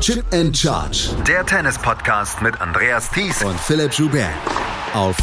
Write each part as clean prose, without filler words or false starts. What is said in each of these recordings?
Chip and Charge. Der Tennis-Podcast mit Andreas Thies und Philipp Joubert auf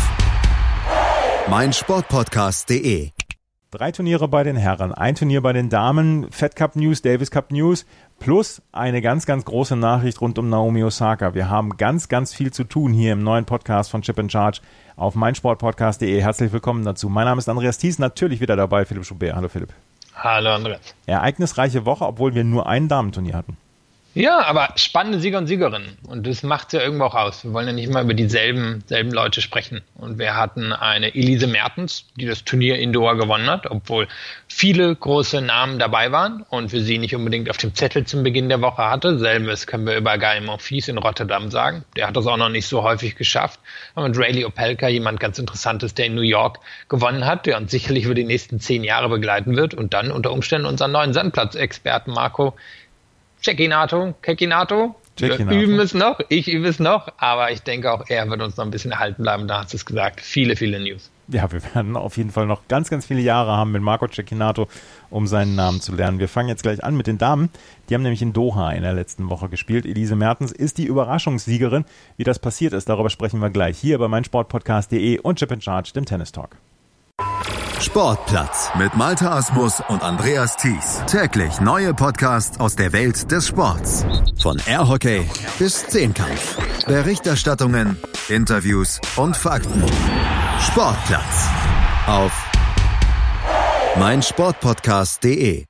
meinsportpodcast.de. 3 Turniere bei den Herren, 1 Turnier bei den Damen, Fed Cup News, Davis Cup News, plus eine ganz, ganz große Nachricht rund um Naomi Osaka. Wir haben ganz, ganz viel zu tun hier im neuen Podcast von Chip and Charge auf meinsportpodcast.de. Herzlich willkommen dazu. Mein Name ist Andreas Thies, natürlich wieder dabei, Philipp Joubert. Hallo Philipp. Hallo Andreas. Ereignisreiche Woche, obwohl wir nur ein Damenturnier hatten. Ja, aber spannende Sieger und Siegerinnen. Und das macht ja irgendwo auch aus. Wir wollen ja nicht immer über dieselben Leute sprechen. Und wir hatten eine Elise Mertens, die das Turnier in Doha gewonnen hat, obwohl viele große Namen dabei waren und wir sie nicht unbedingt auf dem Zettel zum Beginn der Woche hatte. Selbes können wir über Guy Monfils in Rotterdam sagen. Der hat das auch noch nicht so häufig geschafft. Aber mit Reilly Opelka, jemand ganz Interessantes, der in New York gewonnen hat, der uns sicherlich über die nächsten 10 Jahre begleiten wird. Und dann unter Umständen unseren neuen Sandplatzexperten Marco Cecchinato. Wir üben es noch, ich übe es noch, aber ich denke auch, er wird uns noch ein bisschen erhalten bleiben, da hast du es gesagt. Viele News. Ja, wir werden auf jeden Fall noch ganz, ganz viele Jahre haben mit Marco Cecchinato, um seinen Namen zu lernen. Wir fangen jetzt gleich an mit den Damen. Die haben nämlich in Doha in der letzten Woche gespielt. Elise Mertens ist die Überraschungssiegerin. Wie das passiert ist, darüber sprechen wir gleich hier bei meinsportpodcast.de und Chip and Charge, dem Tennis Talk. Sportplatz mit Malte Asmus und Andreas Thies. Täglich neue Podcasts aus der Welt des Sports. Von Airhockey bis Zehnkampf. Berichterstattungen, Interviews und Fakten. Sportplatz auf meinsportpodcast.de.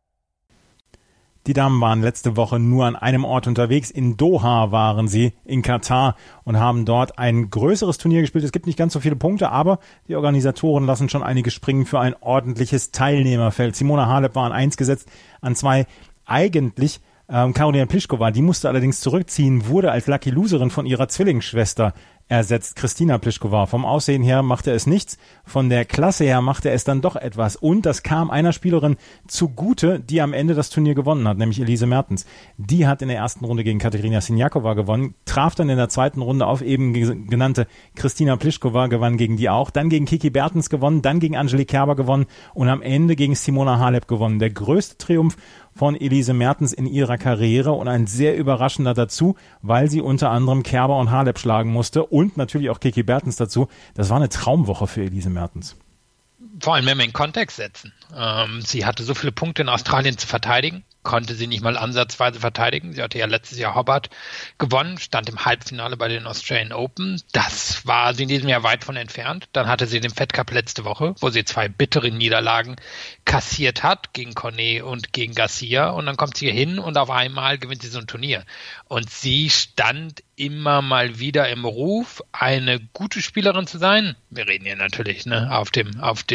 Die Damen waren letzte Woche nur an einem Ort unterwegs. In Doha waren sie, in Katar, und haben dort ein größeres Turnier gespielt. Es gibt nicht ganz so viele Punkte, aber die Organisatoren lassen schon einige springen für ein ordentliches Teilnehmerfeld. Simona Halep war an 1 gesetzt, an 2 eigentlich Karolina Pliskova. Die musste allerdings zurückziehen, wurde als Lucky Loserin von ihrer Zwillingsschwester ersetzt, Kristina Pliskova. Vom Aussehen her machte es nichts, von der Klasse her machte es dann doch etwas. Und das kam einer Spielerin zugute, die am Ende das Turnier gewonnen hat, nämlich Elise Mertens. Die hat in der ersten Runde gegen Katerina Siniakova gewonnen, traf dann in der zweiten Runde auf eben genannte Kristina Pliskova, gewann gegen die auch, dann gegen Kiki Bertens gewonnen, dann gegen Angelique Kerber gewonnen und am Ende gegen Simona Halep gewonnen. Der größte Triumph von Elise Mertens in ihrer Karriere und ein sehr überraschender dazu, weil sie unter anderem Kerber und Halep schlagen musste und natürlich auch Kiki Bertens dazu. Das war eine Traumwoche für Elise Mertens. Vor allem, wenn wir in Kontext setzen. Sie hatte so viele Punkte in Australien zu verteidigen, konnte sie nicht mal ansatzweise verteidigen. Sie hatte ja letztes Jahr Hobart gewonnen, stand im Halbfinale bei den Australian Open. Das war sie in diesem Jahr weit von entfernt. Dann hatte sie den Fed Cup letzte Woche, wo sie 2 bittere Niederlagen kassiert hat, gegen Cornet und gegen Garcia. Und dann kommt sie hier hin und auf einmal gewinnt sie so ein Turnier. Und sie stand immer mal wieder im Ruf, eine gute Spielerin zu sein. Wir reden hier natürlich auf dem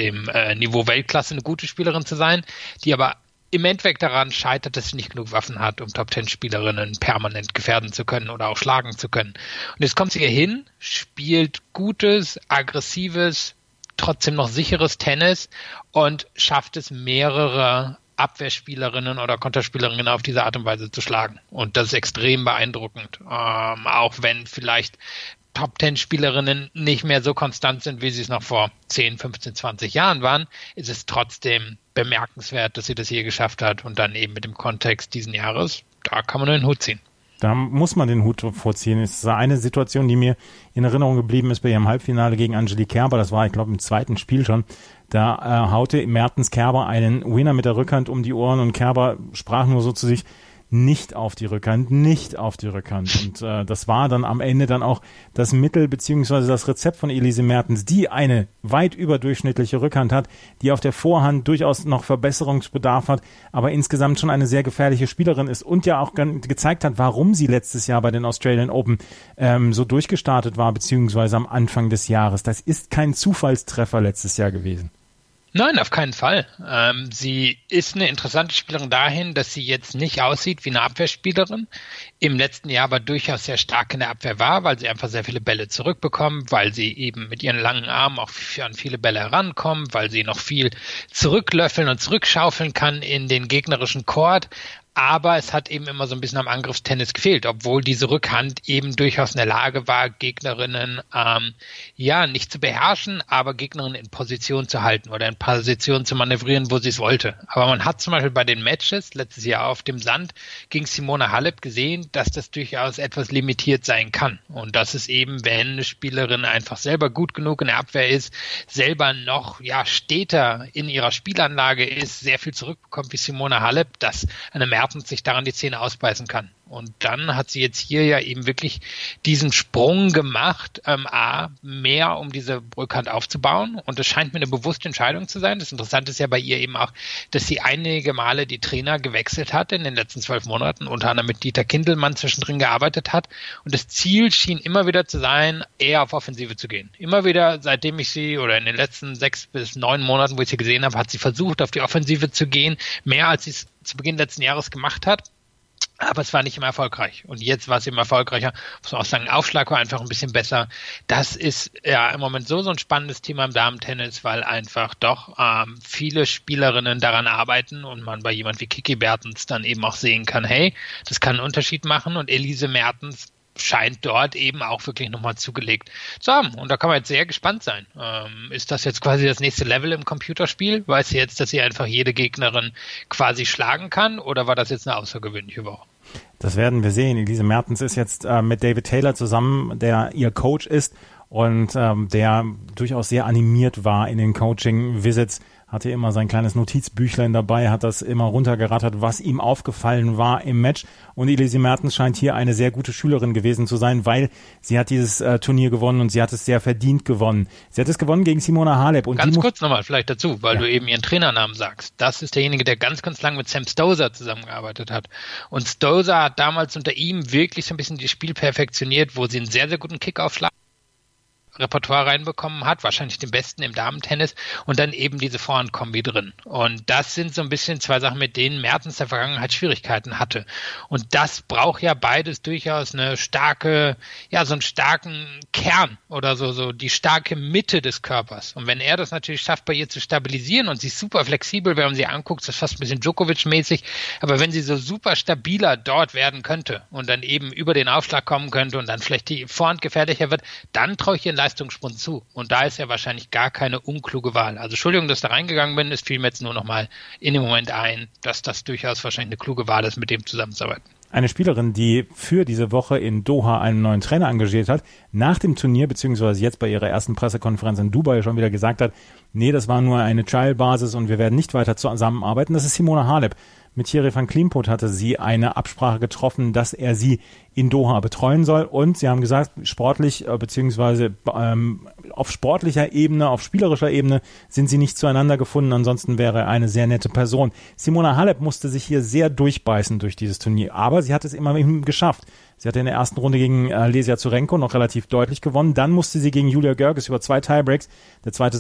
Niveau Weltklasse eine gute Spielerin zu sein, die aber im Endeffekt daran scheitert, dass sie nicht genug Waffen hat, um Top-10-Spielerinnen permanent gefährden zu können oder auch schlagen zu können. Und jetzt kommt sie hier hin, spielt gutes, aggressives, trotzdem noch sicheres Tennis und schafft es, mehrere Abwehrspielerinnen oder Konterspielerinnen auf diese Art und Weise zu schlagen. Und das ist extrem beeindruckend. Auch wenn vielleicht Top-10-Spielerinnen nicht mehr so konstant sind, wie sie es noch vor 10, 15, 20 Jahren waren, ist es trotzdem bemerkenswert, dass sie das hier geschafft hat und dann eben mit dem Kontext diesen Jahres, da kann man nur den Hut ziehen. Da muss man den Hut vorziehen. Es ist eine Situation, die mir in Erinnerung geblieben ist bei ihrem Halbfinale gegen Angelique Kerber. Das war, ich glaube, im zweiten Spiel schon. Da haute Mertens Kerber einen Winner mit der Rückhand um die Ohren und Kerber sprach nur so zu sich: nicht auf die Rückhand. Und das war dann am Ende dann auch das Mittel bzw. das Rezept von Elise Mertens, die eine weit überdurchschnittliche Rückhand hat, die auf der Vorhand durchaus noch Verbesserungsbedarf hat, aber insgesamt schon eine sehr gefährliche Spielerin ist und ja auch gezeigt hat, warum sie letztes Jahr bei den Australian Open so durchgestartet war, beziehungsweise am Anfang des Jahres. Das ist kein Zufallstreffer letztes Jahr gewesen. Nein, auf keinen Fall. Sie ist eine interessante Spielerin dahin, dass sie jetzt nicht aussieht wie eine Abwehrspielerin. Im letzten Jahr aber durchaus sehr stark in der Abwehr war, weil sie einfach sehr viele Bälle zurückbekommt, weil sie eben mit ihren langen Armen auch an viele Bälle herankommt, weil sie noch viel zurücklöffeln und zurückschaufeln kann in den gegnerischen Court. aber es hat eben immer so ein bisschen am Angriffstennis gefehlt, obwohl diese Rückhand eben durchaus in der Lage war, Gegnerinnen nicht zu beherrschen, aber Gegnerinnen in Position zu halten oder in Position zu manövrieren, wo sie es wollte. Aber man hat zum Beispiel bei den Matches letztes Jahr auf dem Sand gegen Simona Halep gesehen, dass das durchaus etwas limitiert sein kann. Und das ist eben, wenn eine Spielerin einfach selber gut genug in der Abwehr ist, selber noch steter in ihrer Spielanlage ist, sehr viel zurückbekommt wie Simona Halep, dass eine Mertens sich daran die Zähne ausbeißen kann. Und dann hat sie jetzt hier ja eben wirklich diesen Sprung gemacht, mehr um diese Rückhand aufzubauen. Und das scheint mir eine bewusste Entscheidung zu sein. Das Interessante ist ja bei ihr eben auch, dass sie einige Male die Trainer gewechselt hat in den letzten 12 Monaten, unter anderem mit Dieter Kindelmann zwischendrin gearbeitet hat. Und das Ziel schien immer wieder zu sein, eher auf Offensive zu gehen. Immer wieder, seitdem ich sie oder in den letzten 6 bis 9 Monaten, wo ich sie gesehen habe, hat sie versucht, auf die Offensive zu gehen, mehr als sie es zu Beginn letzten Jahres gemacht hat. Aber es war nicht immer erfolgreich. Und jetzt war es immer erfolgreicher. Muss man auch sagen, Aufschlag war einfach ein bisschen besser. Das ist ja im Moment so ein spannendes Thema im Damen-Tennis, weil einfach doch viele Spielerinnen daran arbeiten und man bei jemand wie Kiki Bertens dann eben auch sehen kann, hey, das kann einen Unterschied machen. Und Elise Mertens scheint dort eben auch wirklich nochmal zugelegt zu haben. Und da kann man jetzt sehr gespannt sein. Ist das jetzt quasi das nächste Level im Computerspiel? Weiß sie jetzt, dass sie einfach jede Gegnerin quasi schlagen kann? Oder war das jetzt eine außergewöhnliche Woche? Das werden wir sehen. Elise Mertens ist jetzt mit David Taylor zusammen, der ihr Coach ist und der durchaus sehr animiert war in den Coaching-Visits. Hatte immer sein kleines Notizbüchlein dabei, hat das immer runtergerattert, was ihm aufgefallen war im Match. Und Elise Mertens scheint hier eine sehr gute Schülerin gewesen zu sein, weil sie hat dieses Turnier gewonnen und sie hat es sehr verdient gewonnen. Sie hat es gewonnen gegen Simona Halep. Und ganz kurz nochmal vielleicht dazu, weil du eben ihren Trainernamen sagst. Das ist derjenige, der ganz, ganz lang mit Sam Stosur zusammengearbeitet hat. Und Stosur hat damals unter ihm wirklich so ein bisschen das Spiel perfektioniert, wo sie einen sehr, sehr guten Kickaufschlag Repertoire reinbekommen hat, wahrscheinlich den besten im Damentennis und dann eben diese Vorhandkombi drin. Und das sind so ein bisschen zwei Sachen, mit denen Mertens der Vergangenheit Schwierigkeiten hatte. Und das braucht ja beides durchaus eine starke, so einen starken Kern oder so die starke Mitte des Körpers. Und wenn er das natürlich schafft, bei ihr zu stabilisieren und sie ist super flexibel, wenn man sie anguckt, ist das fast ein bisschen Djokovic-mäßig, aber wenn sie so super stabiler dort werden könnte und dann eben über den Aufschlag kommen könnte und dann vielleicht die Vorhand gefährlicher wird, dann traue ich ihr Leistungssprung zu. Und da ist ja wahrscheinlich gar keine unkluge Wahl. Also Entschuldigung, dass ich da reingegangen bin, es fiel mir jetzt nur noch mal in dem Moment ein, dass das durchaus wahrscheinlich eine kluge Wahl ist, mit dem zusammenzuarbeiten. Eine Spielerin, die für diese Woche in Doha einen neuen Trainer engagiert hat, nach dem Turnier, beziehungsweise jetzt bei ihrer ersten Pressekonferenz in Dubai schon wieder gesagt hat, nee, das war nur eine Trial-Basis und wir werden nicht weiter zusammenarbeiten, das ist Simona Halep. Mit Thierry van Klimpot hatte sie eine Absprache getroffen, dass er sie in Doha betreuen soll. Und sie haben gesagt, sportlich beziehungsweise auf sportlicher Ebene, auf spielerischer Ebene sind sie nicht zueinander gefunden. Ansonsten wäre er eine sehr nette Person. Simona Halep musste sich hier sehr durchbeißen durch dieses Turnier. Aber sie hat es immerhin geschafft. Sie hatte in der ersten Runde gegen Lesia Zurenko noch relativ deutlich gewonnen. Dann musste sie gegen Julia Görges über 2 Tiebreaks. Der zweite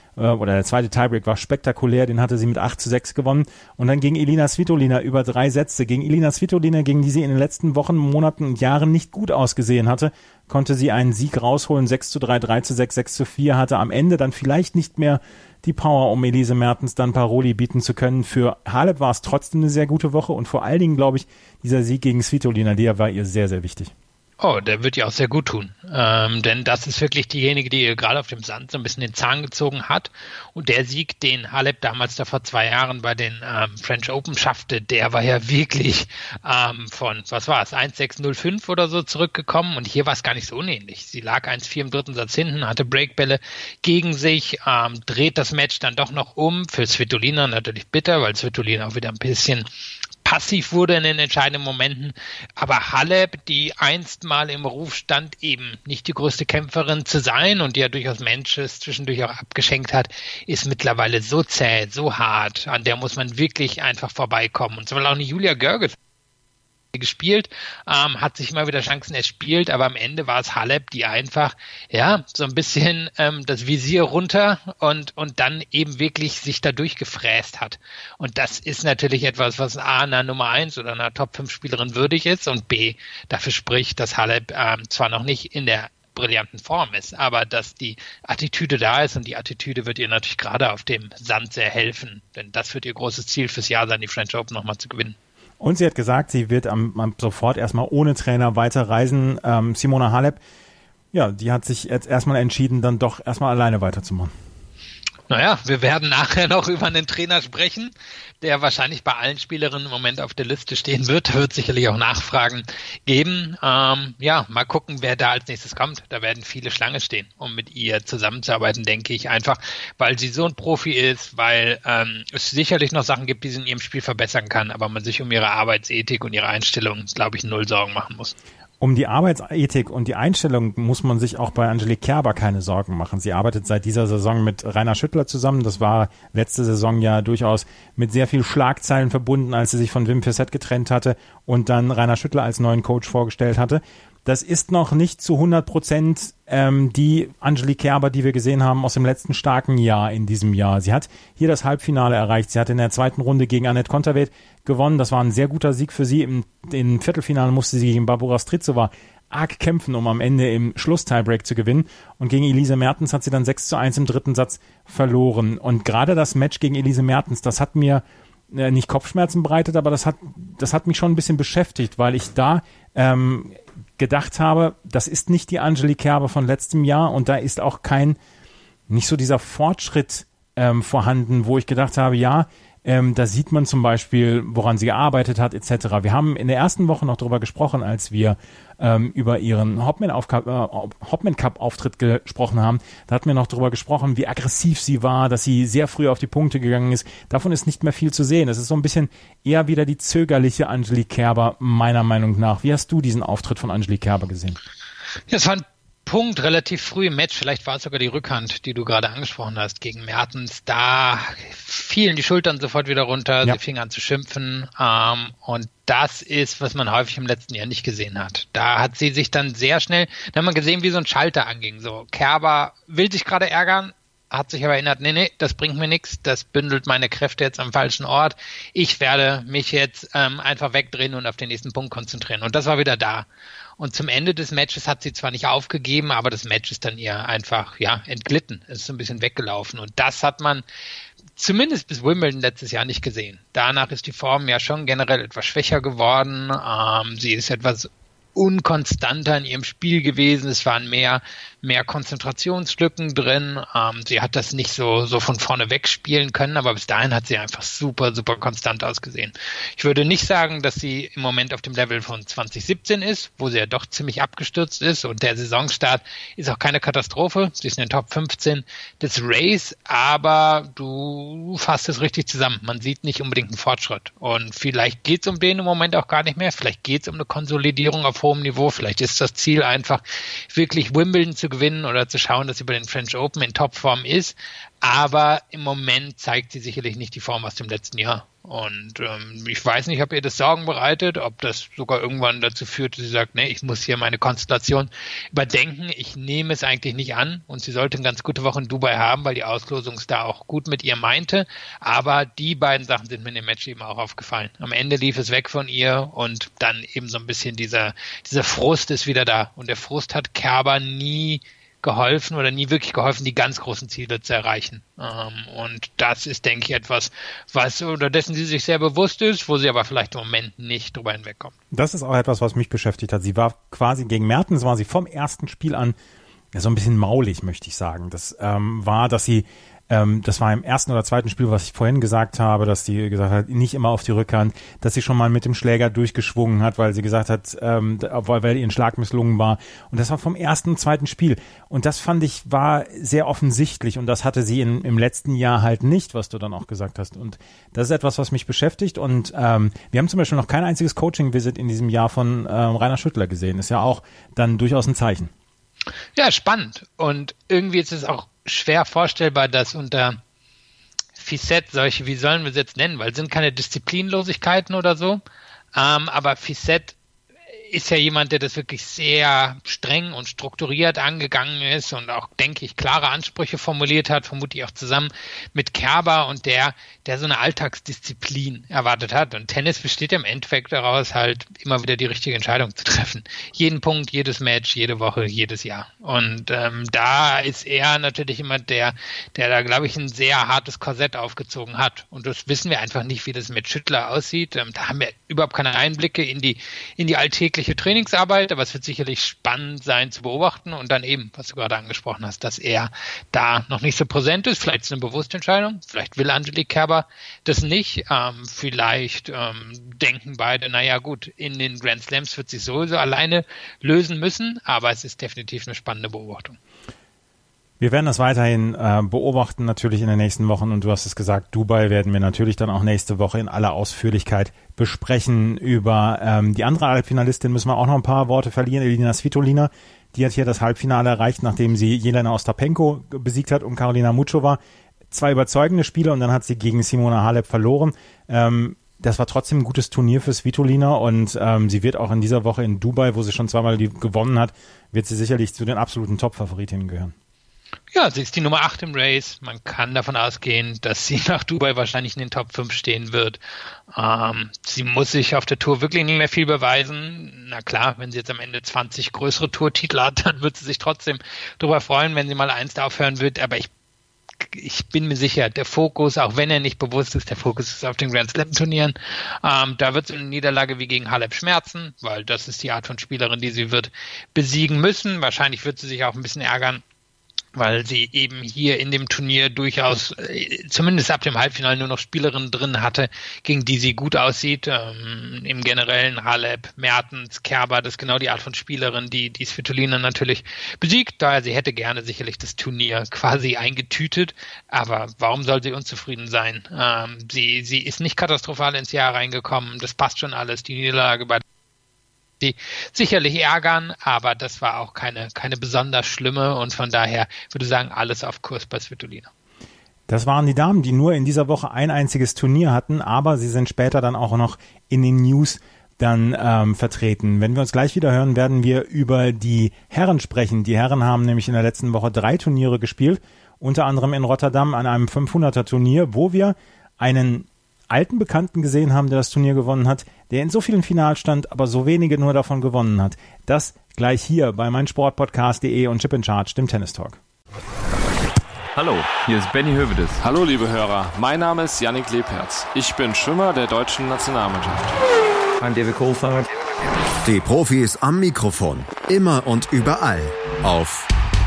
Tiebreak war spektakulär, den hatte sie mit 8-6 gewonnen. Und dann gegen Elina Svitolina über 3 Sätze. Gegen Elina Svitolina, gegen die sie in den letzten Wochen, Monaten und Jahren nicht gut ausgesehen hatte, konnte sie einen Sieg rausholen. 6-3, 3-6, 6-4, hatte am Ende dann vielleicht nicht mehr die Power, um Elise Mertens dann Paroli bieten zu können. Für Halep war es trotzdem eine sehr gute Woche und vor allen Dingen, glaube ich, dieser Sieg gegen Svitolina, der war ihr sehr, sehr wichtig. Oh, der wird ihr auch sehr gut tun, denn das ist wirklich diejenige, die ihr gerade auf dem Sand so ein bisschen den Zahn gezogen hat. Und der Sieg, den Halep damals da vor 2 Jahren bei den French Open schaffte, der war ja wirklich von, 1-6-0-5 oder so zurückgekommen. Und hier war es gar nicht so unähnlich. Sie lag 1-4 im dritten Satz hinten, hatte Breakbälle gegen sich, dreht das Match dann doch noch um. Für Svitolina natürlich bitter, weil Svitolina auch wieder ein bisschen passiv wurde in den entscheidenden Momenten, aber Halep, die einst mal im Ruf stand, eben nicht die größte Kämpferin zu sein und die ja durchaus Matches zwischendurch auch abgeschenkt hat, ist mittlerweile so zäh, so hart, an der muss man wirklich einfach vorbeikommen. Und zwar auch eine Julia Görges gespielt, hat sich immer wieder Chancen erspielt, aber am Ende war es Halep, die einfach, so ein bisschen das Visier runter und dann eben wirklich sich da durchgefräst hat. Und das ist natürlich etwas, was A, einer Nummer 1 oder einer Top-5-Spielerin würdig ist und B, dafür spricht, dass Halep zwar noch nicht in der brillanten Form ist, aber dass die Attitüde da ist und die Attitüde wird ihr natürlich gerade auf dem Sand sehr helfen, denn das wird ihr großes Ziel fürs Jahr sein, die French Open nochmal zu gewinnen. Und sie hat gesagt, sie wird sofort erstmal ohne Trainer weiterreisen. Simona Halep, ja, die hat sich jetzt erstmal entschieden, dann doch erstmal alleine weiterzumachen. Naja, wir werden nachher noch über einen Trainer sprechen, der wahrscheinlich bei allen Spielerinnen im Moment auf der Liste stehen wird. Wird sicherlich auch Nachfragen geben. Mal gucken, wer da als nächstes kommt. Da werden viele Schlange stehen, um mit ihr zusammenzuarbeiten, denke ich einfach, weil sie so ein Profi ist, weil es sicherlich noch Sachen gibt, die sie in ihrem Spiel verbessern kann, aber man sich um ihre Arbeitsethik und ihre Einstellung, glaube ich, null Sorgen machen muss. Um die Arbeitsethik und die Einstellung muss man sich auch bei Angelique Kerber keine Sorgen machen. Sie arbeitet seit dieser Saison mit Rainer Schüttler zusammen. Das war letzte Saison ja durchaus mit sehr viel Schlagzeilen verbunden, als sie sich von Wim Fissette getrennt hatte und dann Rainer Schüttler als neuen Coach vorgestellt hatte. Das ist noch nicht zu 100% die Angelique Kerber, die wir gesehen haben aus dem letzten starken Jahr in diesem Jahr. Sie hat hier das Halbfinale erreicht. Sie hat in der zweiten Runde gegen Anett Kontaveit gewonnen. Das war ein sehr guter Sieg für sie. Im Viertelfinale musste sie gegen Barbora Strycova arg kämpfen, um am Ende im Schluss-Tiebreak zu gewinnen. Und gegen Elise Mertens hat sie dann 6:1 im dritten Satz verloren. Und gerade das Match gegen Elise Mertens, das hat mir nicht Kopfschmerzen bereitet, aber das hat mich schon ein bisschen beschäftigt, weil ich da gedacht habe, das ist nicht die Angelique Kerber von letztem Jahr und da ist auch nicht so dieser Fortschritt vorhanden, wo ich gedacht habe, ja, da sieht man zum Beispiel, woran sie gearbeitet hat, etc. Wir haben in der ersten Woche noch darüber gesprochen, als wir über ihren Hopman Cup Auftritt gesprochen haben. Da hatten wir noch darüber gesprochen, wie aggressiv sie war, dass sie sehr früh auf die Punkte gegangen ist. Davon ist nicht mehr viel zu sehen. Es ist so ein bisschen eher wieder die zögerliche Angelique Kerber, meiner Meinung nach. Wie hast du diesen Auftritt von Angelique Kerber gesehen? Ja, es war ein Punkt relativ früh im Match, vielleicht war es sogar die Rückhand, die du gerade angesprochen hast, gegen Mertens. Da fielen die Schultern sofort wieder runter, ja. Sie fing an zu schimpfen und das ist, was man häufig im letzten Jahr nicht gesehen hat. Da hat sie sich dann sehr schnell, da hat man gesehen, wie so ein Schalter anging. So, Kerber will sich gerade ärgern, hat sich aber erinnert, nee, das bringt mir nichts, das bündelt meine Kräfte jetzt am falschen Ort. Ich werde mich jetzt einfach wegdrehen und auf den nächsten Punkt konzentrieren. Und das war wieder da. Und zum Ende des Matches hat sie zwar nicht aufgegeben, aber das Match ist dann ihr einfach, entglitten. Es ist so ein bisschen weggelaufen. Und das hat man zumindest bis Wimbledon letztes Jahr nicht gesehen. Danach ist die Form ja schon generell etwas schwächer geworden. Sie ist etwas unkonstanter in ihrem Spiel gewesen. Es waren mehr Konzentrationslücken drin. Sie hat das nicht so von vorne weg spielen können, aber bis dahin hat sie einfach super, super konstant ausgesehen. Ich würde nicht sagen, dass sie im Moment auf dem Level von 2017 ist, wo sie ja doch ziemlich abgestürzt ist und der Saisonstart ist auch keine Katastrophe. Sie ist in den Top 15 des Race, aber du fasst es richtig zusammen. Man sieht nicht unbedingt einen Fortschritt und vielleicht geht es um den im Moment auch gar nicht mehr. Vielleicht geht es um eine Konsolidierung auf hohem Niveau. Vielleicht ist das Ziel einfach, wirklich Wimbledon zu gewinnen oder zu schauen, dass sie bei den French Open in Topform ist. Aber im Moment zeigt sie sicherlich nicht die Form aus dem letzten Jahr. Und ich weiß nicht, ob ihr das Sorgen bereitet, ob das sogar irgendwann dazu führt, dass sie sagt, nee, ich muss hier meine Konstellation überdenken. Ich nehme es eigentlich nicht an und sie sollte eine ganz gute Woche in Dubai haben, weil die Auslosung es da auch gut mit ihr meinte. Aber die beiden Sachen sind mir in dem Match eben auch aufgefallen. Am Ende lief es weg von ihr und dann eben so ein bisschen dieser Frust ist wieder da. Und der Frust hat Kerber nie geholfen oder nie wirklich geholfen, die ganz großen Ziele zu erreichen. Und das ist, denke ich, etwas, oder dessen sie sich sehr bewusst ist, wo sie aber vielleicht im Moment nicht drüber hinwegkommt. Das ist auch etwas, was mich beschäftigt hat. Sie war quasi gegen Mertens, war sie vom ersten Spiel an so ein bisschen maulig, möchte ich sagen. Das war im ersten oder zweiten Spiel, was ich vorhin gesagt habe, dass sie gesagt hat, nicht immer auf die Rückhand, dass sie schon mal mit dem Schläger durchgeschwungen hat, weil sie gesagt hat, weil ihren Schlag misslungen war. Und das war vom ersten und zweiten Spiel. Und das fand ich, war sehr offensichtlich. Und das hatte sie im letzten Jahr halt nicht, was du dann auch gesagt hast. Und das ist etwas, was mich beschäftigt. Und wir haben zum Beispiel noch kein einziges Coaching-Visit in diesem Jahr von Rainer Schüttler gesehen. Ist ja auch dann durchaus ein Zeichen. Ja, spannend. Und irgendwie ist es auch schwer vorstellbar, dass unter Fissette solche, wie sollen wir es jetzt nennen, weil es sind keine Disziplinlosigkeiten oder so, aber Fissette ist ja jemand, der das wirklich sehr streng und strukturiert angegangen ist und auch, denke ich, klare Ansprüche formuliert hat, vermutlich auch zusammen mit Kerber und der so eine Alltagsdisziplin erwartet hat. Und Tennis besteht ja im Endeffekt daraus, halt immer wieder die richtige Entscheidung zu treffen. Jeden Punkt, jedes Match, jede Woche, jedes Jahr. Und da ist er natürlich immer der da, glaube ich, ein sehr hartes Korsett aufgezogen hat. Und das wissen wir einfach nicht, wie das mit Schüttler aussieht. Da haben wir überhaupt keine Einblicke in die alltägliche Trainingsarbeit, aber es wird sicherlich spannend sein zu beobachten und dann eben, was du gerade angesprochen hast, dass er da noch nicht so präsent ist. Vielleicht ist es eine bewusste Entscheidung, vielleicht will Angelique Kerber das nicht. Vielleicht denken beide, naja gut, in den Grand Slams wird sich sowieso alleine lösen müssen, aber es ist definitiv eine spannende Beobachtung. Wir werden das weiterhin beobachten, natürlich in den nächsten Wochen. Und du hast es gesagt, Dubai werden wir natürlich dann auch nächste Woche in aller Ausführlichkeit besprechen. Über die andere Halbfinalistin müssen wir auch noch ein paar Worte verlieren. Elina Svitolina, die hat hier das Halbfinale erreicht, nachdem sie Jelena Ostapenko besiegt hat und Karolina Muchova. 2 überzeugende Spiele und dann hat sie gegen Simona Halep verloren. Das war trotzdem ein gutes Turnier für Svitolina und sie wird auch in dieser Woche in Dubai, wo sie schon zweimal gewonnen hat, wird sie sicherlich zu den absoluten Top-Favoritinnen gehören. Ja, sie ist die Nummer 8 im Race. Man kann davon ausgehen, dass sie nach Dubai wahrscheinlich in den Top 5 stehen wird. Sie muss sich auf der Tour wirklich nicht mehr viel beweisen. Na klar, wenn sie jetzt am Ende 20 größere Tourtitel hat, dann wird sie sich trotzdem darüber freuen, wenn sie mal eins da aufhören wird. Aber ich bin mir sicher, der Fokus, auch wenn er nicht bewusst ist, der Fokus ist auf den Grand Slam Turnieren. Da wird es eine Niederlage wie gegen Halep schmerzen, weil das ist die Art von Spielerin, die sie wird besiegen müssen. Wahrscheinlich wird sie sich auch ein bisschen ärgern, weil sie eben hier in dem Turnier durchaus, zumindest ab dem Halbfinale, nur noch Spielerinnen drin hatte, gegen die sie gut aussieht. Im generellen Halep, Mertens, Kerber, das ist genau die Art von Spielerin, die Svitolina natürlich besiegt. Daher, sie hätte gerne sicherlich das Turnier quasi eingetütet, aber warum soll sie unzufrieden sein? Sie ist nicht katastrophal ins Jahr reingekommen, das passt schon alles. Die Niederlage bei die sicherlich ärgern, aber das war auch keine besonders schlimme und von daher würde ich sagen, alles auf Kurs bei Svitolina. Das waren die Damen, die nur in dieser Woche ein einziges Turnier hatten, aber sie sind später dann auch noch in den News dann vertreten. Wenn wir uns gleich wieder hören, werden wir über die Herren sprechen. Die Herren haben nämlich in der letzten Woche 3 Turniere gespielt, unter anderem in Rotterdam an einem 500er Turnier, wo wir einen alten Bekannten gesehen haben, der das Turnier gewonnen hat, der in so vielen Finals stand, aber so wenige nur davon gewonnen hat. Das gleich hier bei meinsportpodcast.de und Chip in Charge, dem Tennis Talk. Hallo, hier ist Benny Hövedes. Hallo liebe Hörer, mein Name ist Yannick Lebherz. Ich bin Schwimmer der deutschen Nationalmannschaft. I'm David Coulthard. Die Profis am Mikrofon, immer und überall auf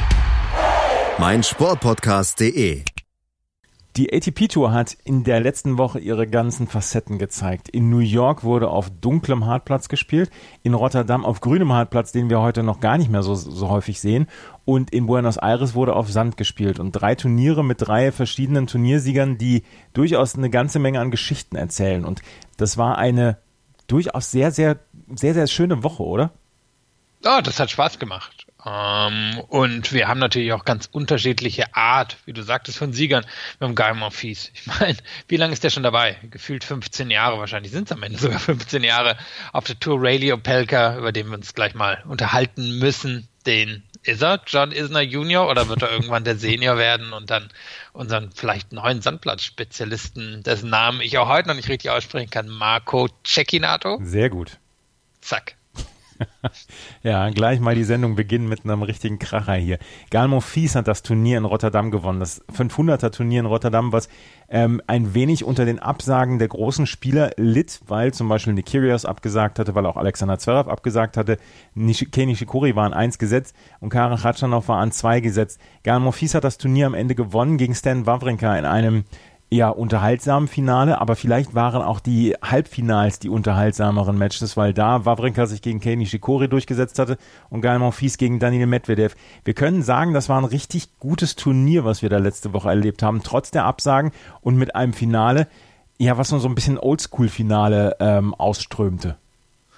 meinsportpodcast.de. Die ATP-Tour hat in der letzten Woche ihre ganzen Facetten gezeigt. In New York wurde auf dunklem Hartplatz gespielt, in Rotterdam auf grünem Hartplatz, den wir heute noch gar nicht mehr so häufig sehen, und in Buenos Aires wurde auf Sand gespielt. Und 3 Turniere mit 3 verschiedenen Turniersiegern, die durchaus eine ganze Menge an Geschichten erzählen. Und das war eine durchaus sehr, sehr, sehr, sehr schöne Woche, oder? Ja, das hat Spaß gemacht. Und wir haben natürlich auch ganz unterschiedliche Art, wie du sagtest, von Siegern. Wir haben Guy Monfils. Ich meine, wie lange ist der schon dabei? Gefühlt 15 Jahre, wahrscheinlich sind es am Ende sogar 15 Jahre auf der Tour. Rayleigh Opelka, über den wir uns gleich mal unterhalten müssen. Ist er John Isner Junior oder wird er irgendwann der Senior werden und dann unseren vielleicht neuen Sandplatzspezialisten, dessen Namen ich auch heute noch nicht richtig aussprechen kann, Marco Cecchinato? Sehr gut. Zack. Ja, gleich mal die Sendung beginnen mit einem richtigen Kracher hier. Gael Monfils hat das Turnier in Rotterdam gewonnen, das 500er Turnier in Rotterdam, was ein wenig unter den Absagen der großen Spieler litt, weil zum Beispiel Nick Kyrgios abgesagt hatte, weil auch Alexander Zverev abgesagt hatte. Kei Nishikori war an 1 gesetzt und Karen Khachanov war an 2 gesetzt. Gael Monfils hat das Turnier am Ende gewonnen gegen Stan Wawrinka in einem unterhaltsamen Finale, aber vielleicht waren auch die Halbfinals die unterhaltsameren Matches, weil da Wawrinka sich gegen Kei Nishikori durchgesetzt hatte und Gael Monfils gegen Daniil Medvedev. Wir können sagen, das war ein richtig gutes Turnier, was wir da letzte Woche erlebt haben, trotz der Absagen und mit einem Finale, was so ein bisschen Oldschool-Finale ausströmte.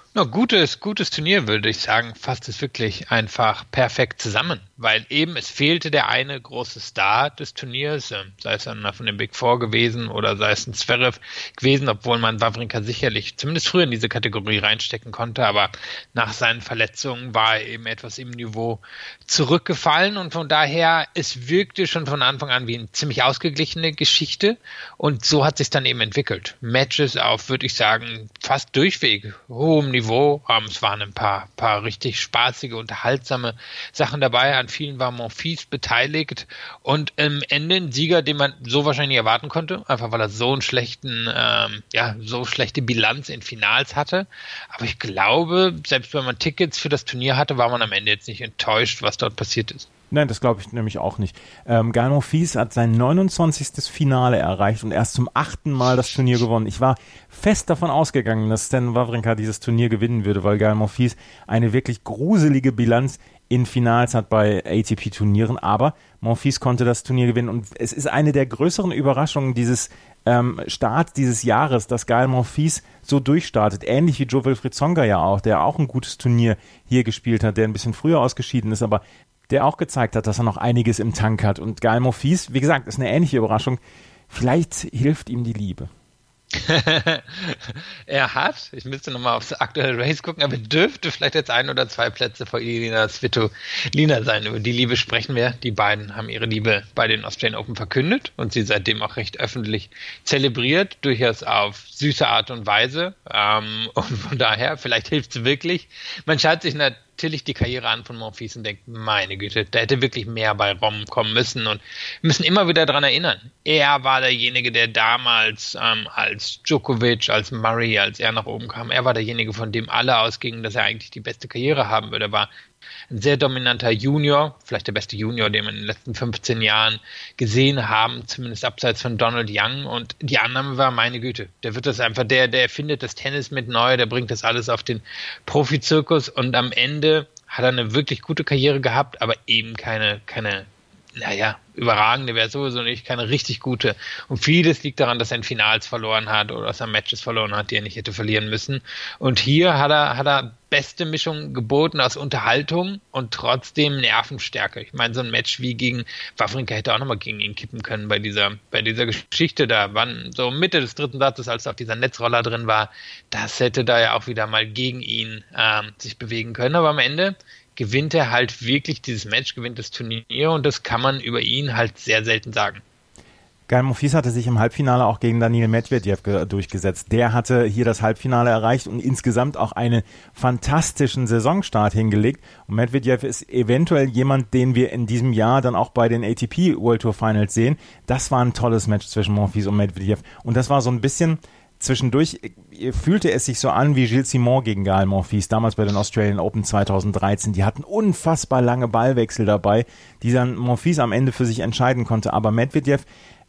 Gutes Turnier, würde ich sagen, fasst es wirklich einfach perfekt zusammen, weil eben es fehlte der eine große Star des Turniers, sei es einer von den Big Four gewesen oder sei es ein Zverev gewesen, obwohl man Wawrinka sicherlich zumindest früher in diese Kategorie reinstecken konnte, aber nach seinen Verletzungen war er eben etwas im Niveau zurückgefallen und von daher, es wirkte schon von Anfang an wie eine ziemlich ausgeglichene Geschichte und so hat sich dann eben entwickelt. Matches auf, würde ich sagen, fast durchweg hohem Niveau. Es waren ein paar richtig spaßige, unterhaltsame Sachen dabei. An vielen war Monfils beteiligt und am Ende ein Sieger, den man so wahrscheinlich erwarten konnte, einfach weil er so so schlechte Bilanz in Finals hatte. Aber ich glaube, selbst wenn man Tickets für das Turnier hatte, war man am Ende jetzt nicht enttäuscht, was dort passiert ist. Nein, das glaube ich nämlich auch nicht. Gael Monfils hat sein 29. Finale erreicht und erst zum 8. Mal das Turnier gewonnen. Ich war fest davon ausgegangen, dass Stan Wawrinka dieses Turnier gewinnen würde, weil Gael Monfils eine wirklich gruselige Bilanz in Finals hat bei ATP-Turnieren, aber Monfils konnte das Turnier gewinnen und es ist eine der größeren Überraschungen dieses Start dieses Jahres, dass Gael Monfils so durchstartet, ähnlich wie Jo-Wilfried Tsonga ja auch, der auch ein gutes Turnier hier gespielt hat, der ein bisschen früher ausgeschieden ist, aber der auch gezeigt hat, dass er noch einiges im Tank hat. Und Gael Monfils, wie gesagt, ist eine ähnliche Überraschung. Vielleicht hilft ihm die Liebe. Ich müsste nochmal aufs aktuelle Race gucken, aber dürfte vielleicht jetzt 1 oder 2 Plätze vor Elina Svitolina sein. Über die Liebe sprechen wir. Die beiden haben ihre Liebe bei den Australian Open verkündet und sie seitdem auch recht öffentlich zelebriert, durchaus auf süße Art und Weise. Und von daher, vielleicht hilft es wirklich. Man schaut sich natürlich die Karriere an von Monfils und denkt, meine Güte, da hätte wirklich mehr bei rumkommen müssen und wir müssen immer wieder daran erinnern. Er war derjenige, der damals als Djokovic, als Murray, als er nach oben kam, er war derjenige, von dem alle ausgingen, dass er eigentlich die beste Karriere haben würde. Er war ein sehr dominanter Junior, vielleicht der beste Junior, den wir in den letzten 15 Jahren gesehen haben, zumindest abseits von Donald Young. Und die Annahme war, meine Güte, der wird das einfach, der erfindet das Tennis mit neu, der bringt das alles auf den Profizirkus und am Ende hat er eine wirklich gute Karriere gehabt, aber eben keine überragende wäre sowieso nicht, keine richtig gute. Und vieles liegt daran, dass er in Finals verloren hat oder dass er Matches verloren hat, die er nicht hätte verlieren müssen. Und hier hat er beste Mischung geboten aus Unterhaltung und trotzdem Nervenstärke. Ich meine, so ein Match wie gegen Wawrinka hätte auch nochmal gegen ihn kippen können bei dieser Geschichte. Da waren so Mitte des 3. Satzes, als auch dieser Netzroller drin war, das hätte da ja auch wieder mal gegen ihn sich bewegen können. Aber am Ende gewinnt er halt wirklich dieses Match, gewinnt das Turnier und das kann man über ihn halt sehr selten sagen. Gael Monfils hatte sich im Halbfinale auch gegen Daniil Medvedev durchgesetzt. Der hatte hier das Halbfinale erreicht und insgesamt auch einen fantastischen Saisonstart hingelegt. Und Medvedev ist eventuell jemand, den wir in diesem Jahr dann auch bei den ATP World Tour Finals sehen. Das war ein tolles Match zwischen Monfils und Medvedev. Und das war so ein bisschen zwischendurch fühlte es sich so an wie Gilles Simon gegen Gael Monfils, damals bei den Australian Open 2013. Die hatten unfassbar lange Ballwechsel dabei, die dann Monfils am Ende für sich entscheiden konnte. Aber Medvedev,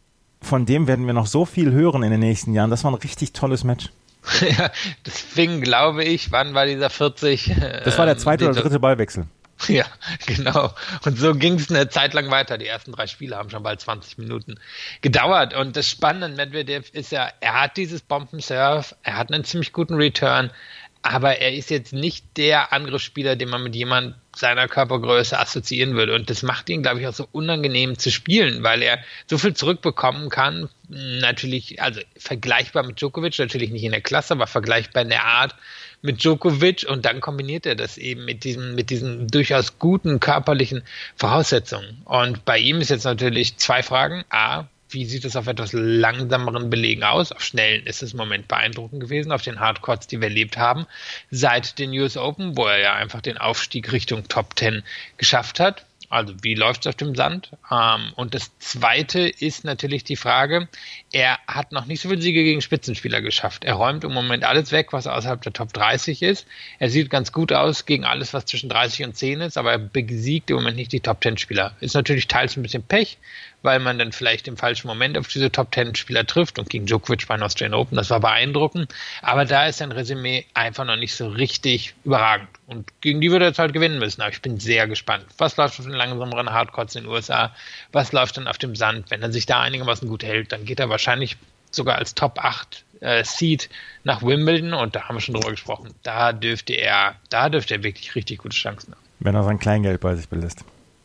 von dem werden wir noch so viel hören in den nächsten Jahren. Das war ein richtig tolles Match. Ja, deswegen glaube ich, wann war dieser 40? Das war der 2. oder 3. Ballwechsel. Ja, genau. Und so ging es eine Zeit lang weiter. Die ersten 3 Spiele haben schon bald 20 Minuten gedauert. Und das Spannende an Medvedev ist ja, er hat dieses Bombenserve, er hat einen ziemlich guten Return, aber er ist jetzt nicht der Angriffsspieler, den man mit jemand seiner Körpergröße assoziieren würde. Und das macht ihn, glaube ich, auch so unangenehm zu spielen, weil er so viel zurückbekommen kann. Natürlich, also vergleichbar mit Djokovic, natürlich nicht in der Klasse, aber vergleichbar in der Art mit Djokovic und dann kombiniert er das eben mit diesen durchaus guten körperlichen Voraussetzungen. Und bei ihm ist jetzt natürlich 2 Fragen. A, wie sieht es auf etwas langsameren Belegen aus? Auf schnellen ist es im Moment beeindruckend gewesen, auf den Hardcourts, die wir erlebt haben, seit den US Open, wo er ja einfach den Aufstieg Richtung Top 10 geschafft hat. Also wie läuft es auf dem Sand? Und das Zweite ist natürlich die Frage, er hat noch nicht so viele Siege gegen Spitzenspieler geschafft. Er räumt im Moment alles weg, was außerhalb der Top 30 ist. Er sieht ganz gut aus gegen alles, was zwischen 30 und 10 ist, aber er besiegt im Moment nicht die Top 10 Spieler. Ist natürlich teils ein bisschen Pech, weil man dann vielleicht im falschen Moment auf diese Top 10 Spieler trifft und gegen Djokovic bei den Australian Open, das war beeindruckend. Aber da ist sein Resümee einfach noch nicht so richtig überragend. Und gegen die würde er jetzt halt gewinnen müssen. Aber ich bin sehr gespannt. Was läuft auf den langsameren Hardcourts in den USA? Was läuft dann auf dem Sand? Wenn er sich da einigermaßen gut hält, dann geht er wahrscheinlich sogar als Top 8 Seed nach Wimbledon und da haben wir schon drüber gesprochen. Da dürfte er wirklich richtig gute Chancen haben. Wenn er sein Kleingeld bei sich belässt.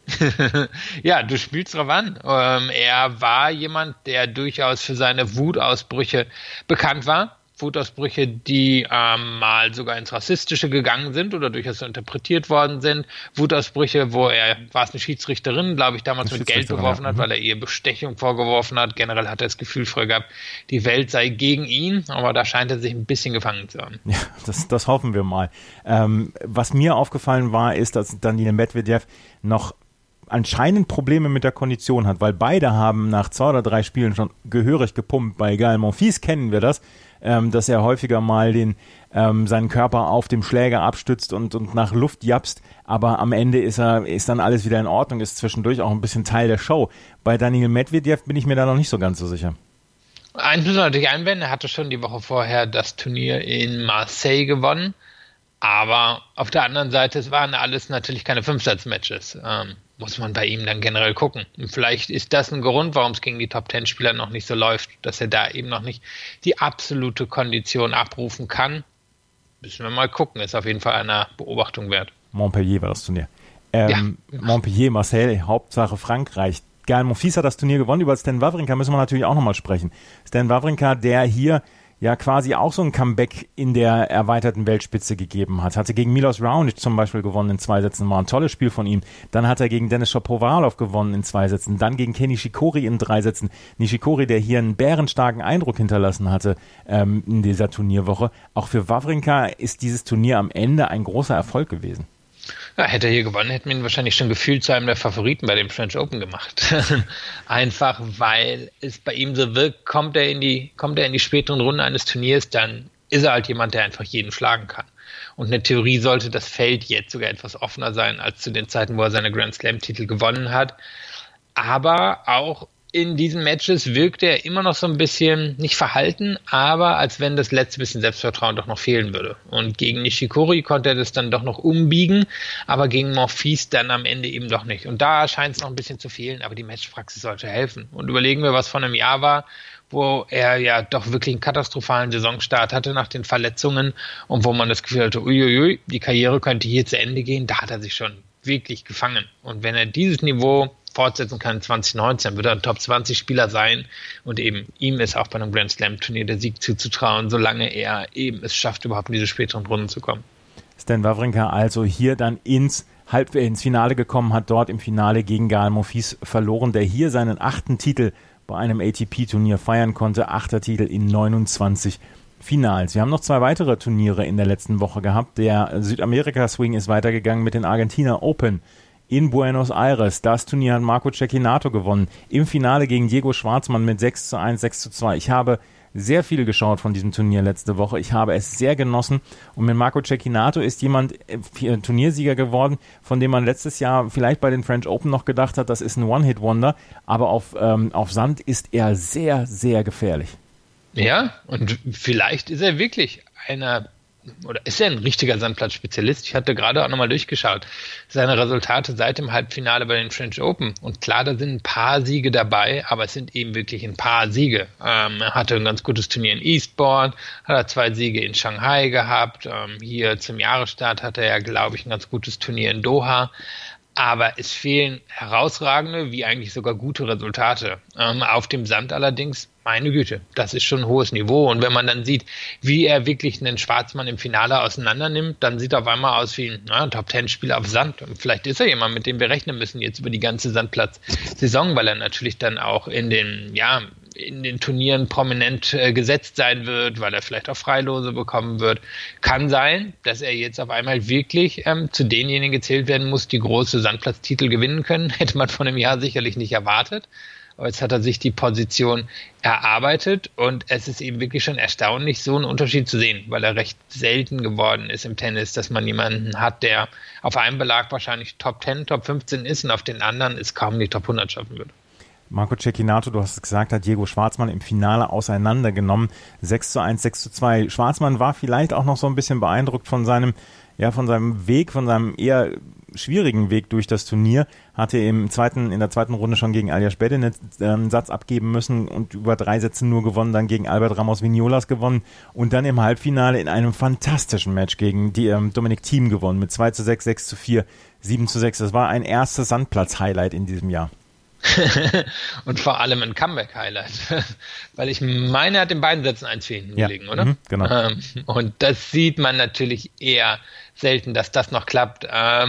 Ja, du spielst drauf an. Er war jemand, der durchaus für seine Wutausbrüche bekannt war. Wutausbrüche, die mal sogar ins Rassistische gegangen sind oder durchaus so interpretiert worden sind. Wutausbrüche, war es eine Schiedsrichterin, glaube ich, damals mit Geld beworfen hat, weil er ihr Bestechung vorgeworfen hat. Generell hat er das Gefühl früher gehabt, die Welt sei gegen ihn, aber da scheint er sich ein bisschen gefangen zu haben. Ja, das hoffen wir mal. Was mir aufgefallen war, ist, dass Daniil Medvedev noch anscheinend Probleme mit der Kondition hat, weil beide haben nach 2 oder 3 Spielen schon gehörig gepumpt. Bei Gael Monfils kennen wir das, dass er häufiger mal seinen Körper auf dem Schläger abstützt und nach Luft japst, aber am Ende ist dann alles wieder in Ordnung, ist zwischendurch auch ein bisschen Teil der Show. Bei Daniil Medvedev bin ich mir da noch nicht so ganz so sicher. Eins muss man natürlich einwenden, er hatte schon die Woche vorher das Turnier in Marseille gewonnen, aber auf der anderen Seite, es waren alles natürlich keine 5-Satz-Matches. Muss man bei ihm dann generell gucken. Und vielleicht ist das ein Grund, warum es gegen die Top-10-Spieler noch nicht so läuft, dass er da eben noch nicht die absolute Kondition abrufen kann. Müssen wir mal gucken, ist auf jeden Fall einer Beobachtung wert. Montpellier war das Turnier. Montpellier, Marseille, Hauptsache Frankreich. Gael Monfils hat das Turnier gewonnen. Über Stan Wawrinka müssen wir natürlich auch nochmal sprechen. Stan Wawrinka, der hier ja quasi auch so ein Comeback in der erweiterten Weltspitze gegeben hat. Hatte gegen Milos Raonic zum Beispiel gewonnen in 2 Sätzen, war ein tolles Spiel von ihm. Dann hat er gegen Denis Shapovalov gewonnen in 2 Sätzen, dann gegen Ken Nishikori in 3 Sätzen. Nishikori, der hier einen bärenstarken Eindruck hinterlassen hatte in dieser Turnierwoche. Auch für Wawrinka ist dieses Turnier am Ende ein großer Erfolg gewesen. Ja, hätte er hier gewonnen, hätten wir ihn wahrscheinlich schon gefühlt zu einem der Favoriten bei dem French Open gemacht. Einfach, weil es bei ihm so wirkt, kommt er in die späteren Runden eines Turniers, dann ist er halt jemand, der einfach jeden schlagen kann. Und in der Theorie sollte das Feld jetzt sogar etwas offener sein, als zu den Zeiten, wo er seine Grand Slam-Titel gewonnen hat. Aber auch in diesen Matches wirkte er immer noch so ein bisschen, nicht verhalten, aber als wenn das letzte bisschen Selbstvertrauen doch noch fehlen würde. Und gegen Nishikori konnte er das dann doch noch umbiegen, aber gegen Monfils dann am Ende eben doch nicht. Und da scheint es noch ein bisschen zu fehlen, aber die Matchpraxis sollte helfen. Und überlegen wir, was vor einem Jahr war, wo er ja doch wirklich einen katastrophalen Saisonstart hatte nach den Verletzungen und wo man das Gefühl hatte, uiuiui, die Karriere könnte hier zu Ende gehen, da hat er sich schon wirklich gefangen. Und wenn er dieses Niveau fortsetzen kann 2019, wird er ein Top-20-Spieler sein und eben ihm ist auch bei einem Grand Slam-Turnier der Sieg zuzutrauen, solange er eben es schafft, überhaupt in diese späteren Runden zu kommen. Stan Wawrinka also hier dann ins Finale gekommen, hat dort im Finale gegen Gael Monfils verloren, der hier seinen 8. Titel bei einem ATP-Turnier feiern konnte, 8. Titel in 29 Finals. Wir haben noch 2 weitere Turniere in der letzten Woche gehabt. Der Südamerika-Swing ist weitergegangen mit den Argentina Open in Buenos Aires. Das Turnier hat Marco Cecchinato gewonnen. Im Finale gegen Diego Schwartzmann mit 6:1, 6:2. Ich habe sehr viel geschaut von diesem Turnier letzte Woche. Ich habe es sehr genossen. Und mit Marco Cecchinato ist jemand Turniersieger geworden, von dem man letztes Jahr vielleicht bei den French Open noch gedacht hat, das ist ein One-Hit-Wonder. Aber auf Sand ist er sehr, sehr gefährlich. Ja, und vielleicht ist er wirklich ist er ein richtiger Sandplatzspezialist? Ich hatte gerade auch nochmal durchgeschaut. Seine Resultate seit dem Halbfinale bei den French Open. Und klar, da sind ein paar Siege dabei, aber es sind eben wirklich ein paar Siege. Er hatte ein ganz gutes Turnier in Eastbourne, hat er 2 Siege in Shanghai gehabt. Hier zum Jahresstart hatte er, glaube ich, ein ganz gutes Turnier in Doha. Aber es fehlen herausragende, wie eigentlich sogar gute Resultate. Auf dem Sand allerdings, meine Güte, das ist schon ein hohes Niveau. Und wenn man dann sieht, wie er wirklich einen Schwarzmann im Finale auseinander nimmt, dann sieht er auf einmal aus wie ein Top-10-Spieler auf Sand. Und vielleicht ist er jemand, mit dem wir rechnen müssen jetzt über die ganze Sandplatz-Saison, weil er natürlich dann auch in den Turnieren prominent gesetzt sein wird, weil er vielleicht auch Freilose bekommen wird. Kann sein, dass er jetzt auf einmal wirklich zu denjenigen gezählt werden muss, die große Sandplatztitel gewinnen können. Hätte man vor einem Jahr sicherlich nicht erwartet. Aber jetzt hat er sich die Position erarbeitet und es ist eben wirklich schon erstaunlich, so einen Unterschied zu sehen, weil er recht selten geworden ist im Tennis, dass man jemanden hat, der auf einem Belag wahrscheinlich Top 10, Top 15 ist und auf den anderen es kaum die Top 100 schaffen würde. Marco Cecchinato, du hast es gesagt, hat Diego Schwartzmann im Finale auseinandergenommen. 6:1, 6:2. Schwartzmann war vielleicht auch noch so ein bisschen beeindruckt von seinem Weg, von seinem eher schwierigen Weg durch das Turnier, hatte in der zweiten Runde schon gegen Aljaž Bedene einen Satz abgeben müssen und über 3 Sätze nur gewonnen, dann gegen Albert Ramos Vignolas gewonnen und dann im Halbfinale in einem fantastischen Match gegen Dominic Thiem gewonnen mit 2:6, 6:4, 7:6. Das war ein erstes Sandplatz-Highlight in diesem Jahr. Und vor allem ein Comeback-Highlight, weil ich meine, er hat in beiden Sätzen 1-4 hinten gelegen, oder? Genau. Und das sieht man natürlich eher selten, dass das noch klappt.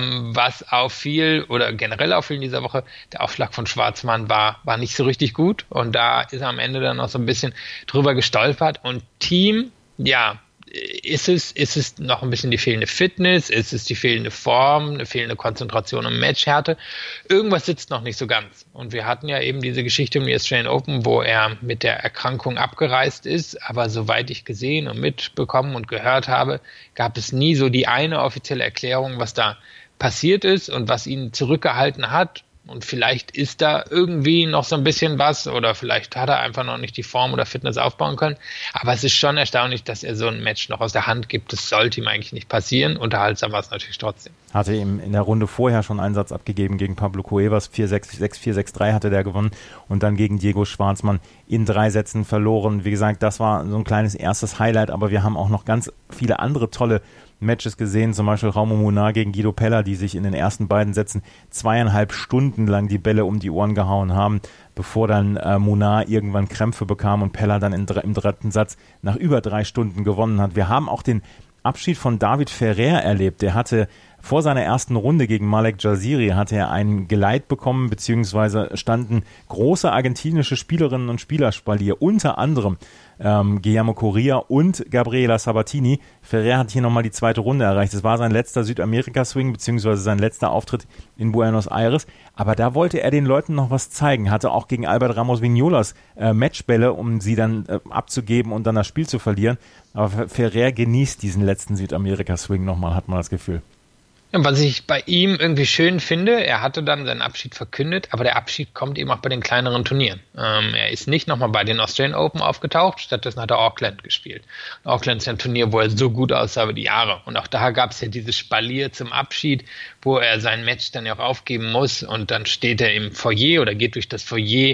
Was auffiel oder generell auffiel in dieser Woche, der Aufschlag von Schwarzmann war nicht so richtig gut und da ist er am Ende dann noch so ein bisschen drüber gestolpert und Thiem, ja, ist es noch ein bisschen die fehlende Fitness? Ist es die fehlende Form, eine fehlende Konzentration und Matchhärte? Irgendwas sitzt noch nicht so ganz. Und wir hatten ja eben diese Geschichte um die Australian Open, wo er mit der Erkrankung abgereist ist. Aber soweit ich gesehen und mitbekommen und gehört habe, gab es nie so die eine offizielle Erklärung, was da passiert ist und was ihn zurückgehalten hat. Und vielleicht ist da irgendwie noch so ein bisschen was oder vielleicht hat er einfach noch nicht die Form oder Fitness aufbauen können. Aber es ist schon erstaunlich, dass er so ein Match noch aus der Hand gibt. Das sollte ihm eigentlich nicht passieren. Unterhaltsam war es natürlich trotzdem. Hatte ihm in der Runde vorher schon einen Satz abgegeben gegen Pablo Cuevas. 4-6, 6-4, 6-3 hatte der gewonnen. Und dann gegen Diego Schwartzmann in 3 Sätzen verloren. Wie gesagt, das war so ein kleines erstes Highlight. Aber wir haben auch noch ganz viele andere tolle Matches gesehen, zum Beispiel Raumo Munar gegen Guido Pella, die sich in den ersten beiden Sätzen 2,5 Stunden lang die Bälle um die Ohren gehauen haben, bevor dann Munar irgendwann Krämpfe bekam und Pella dann im dritten Satz nach über 3 Stunden gewonnen hat. Wir haben auch den Abschied von David Ferrer erlebt. Der hatte vor seiner ersten Runde gegen Malek Jaziri hatte er ein Geleit bekommen, beziehungsweise standen große argentinische Spielerinnen und Spieler Spalier, unter anderem Guillermo Correa und Gabriela Sabatini. Ferrer hat hier nochmal die zweite Runde erreicht. Es war sein letzter Südamerika-Swing, beziehungsweise sein letzter Auftritt in Buenos Aires. Aber da wollte er den Leuten noch was zeigen. Hatte auch gegen Albert Ramos Vignolas Matchbälle, um sie dann abzugeben und dann das Spiel zu verlieren. Aber Ferrer genießt diesen letzten Südamerika-Swing nochmal, hat man das Gefühl. Und was ich bei ihm irgendwie schön finde, er hatte dann seinen Abschied verkündet, aber der Abschied kommt eben auch bei den kleineren Turnieren. Er ist nicht nochmal bei den Australian Open aufgetaucht, stattdessen hat er Auckland gespielt. Auckland ist ein Turnier, wo er so gut aussah über die Jahre. Und auch da gab es ja dieses Spalier zum Abschied, wo er sein Match dann ja auch aufgeben muss und dann steht er im Foyer oder geht durch das Foyer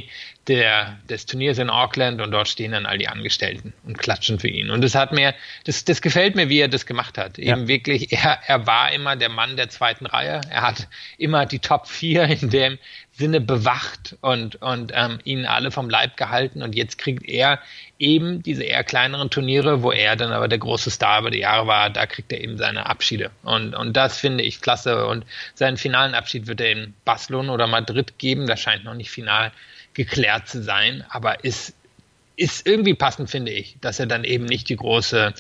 des Turniers in Auckland und dort stehen dann all die Angestellten und klatschen für ihn. Und das gefällt mir, wie er das gemacht hat. Ja. Eben wirklich, er war immer der Mann der zweiten Reihe. Er hat immer die Top 4 in dem Sinne bewacht und ihnen alle vom Leib gehalten. Und jetzt kriegt er eben diese eher kleineren Turniere, wo er dann aber der große Star über die Jahre war, da kriegt er eben seine Abschiede. Und das finde ich klasse. Und seinen finalen Abschied wird er in Barcelona oder Madrid geben. Das scheint noch nicht final geklärt zu sein, aber ist irgendwie passend, finde ich, dass er dann eben nicht das große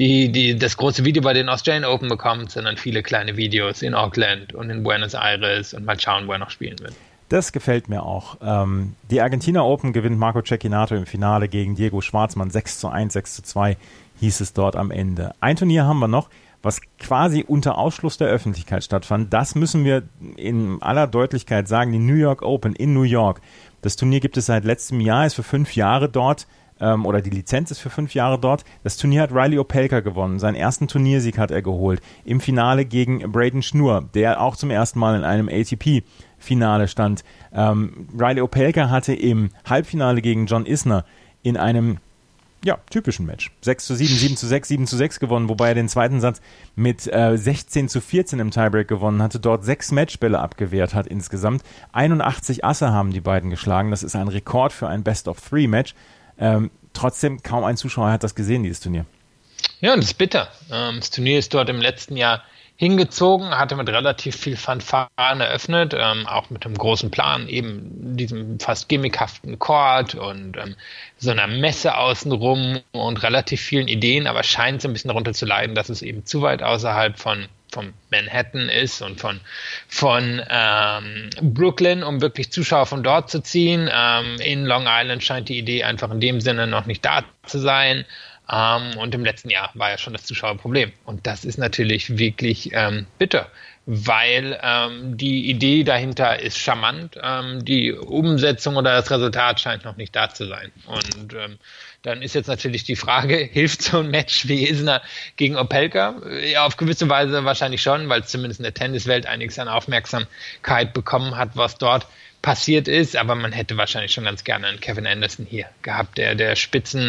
Video bei den Australian Open bekommt, sondern viele kleine Videos in Auckland und in Buenos Aires und mal schauen, wo er noch spielen wird. Das gefällt mir auch. Die Argentina Open gewinnt Marco Cecchinato im Finale gegen Diego Schwartzmann 6:1, 6:2 hieß es dort am Ende. Ein Turnier haben wir noch, was quasi unter Ausschluss der Öffentlichkeit stattfand. Das müssen wir in aller Deutlichkeit sagen, die New York Open in New York. Das Turnier gibt es seit letztem Jahr, ist für 5 Jahre dort, oder die Lizenz ist für 5 Jahre dort. Das Turnier hat Riley Opelka gewonnen. Seinen ersten Turniersieg hat er geholt. Im Finale gegen Braden Schnur, der auch zum ersten Mal in einem ATP-Finale stand. Riley Opelka hatte im Halbfinale gegen John Isner in einem typischen Match. 6:7, 7:6, 7:6 gewonnen, wobei er den zweiten Satz mit 16:14 im Tiebreak gewonnen hatte, dort 6 Matchbälle abgewehrt hat insgesamt. 81 Asse haben die beiden geschlagen. Das ist ein Rekord für ein Best-of-3-Match. Trotzdem, kaum ein Zuschauer hat das gesehen, dieses Turnier. Ja, und das ist bitter. Das Turnier ist dort im letzten Jahr hingezogen, hatte mit relativ viel Fanfaren eröffnet, auch mit einem großen Plan, eben diesem fast gimmickhaften Court und so einer Messe außenrum und relativ vielen Ideen, aber scheint so ein bisschen darunter zu leiden, dass es eben zu weit außerhalb von Manhattan ist und von Brooklyn, um wirklich Zuschauer von dort zu ziehen. In Long Island scheint die Idee einfach in dem Sinne noch nicht da zu sein. Und im letzten Jahr war ja schon das Zuschauerproblem. Und das ist natürlich wirklich bitter, weil die Idee dahinter ist charmant, die Umsetzung oder das Resultat scheint noch nicht da zu sein. Und dann ist jetzt natürlich die Frage, hilft so ein Match wie Isner gegen Opelka? Ja, auf gewisse Weise wahrscheinlich schon, weil es zumindest in der Tenniswelt einiges an Aufmerksamkeit bekommen hat, was dort passiert ist, aber man hätte wahrscheinlich schon ganz gerne einen Kevin Anderson hier gehabt, der Spitzen,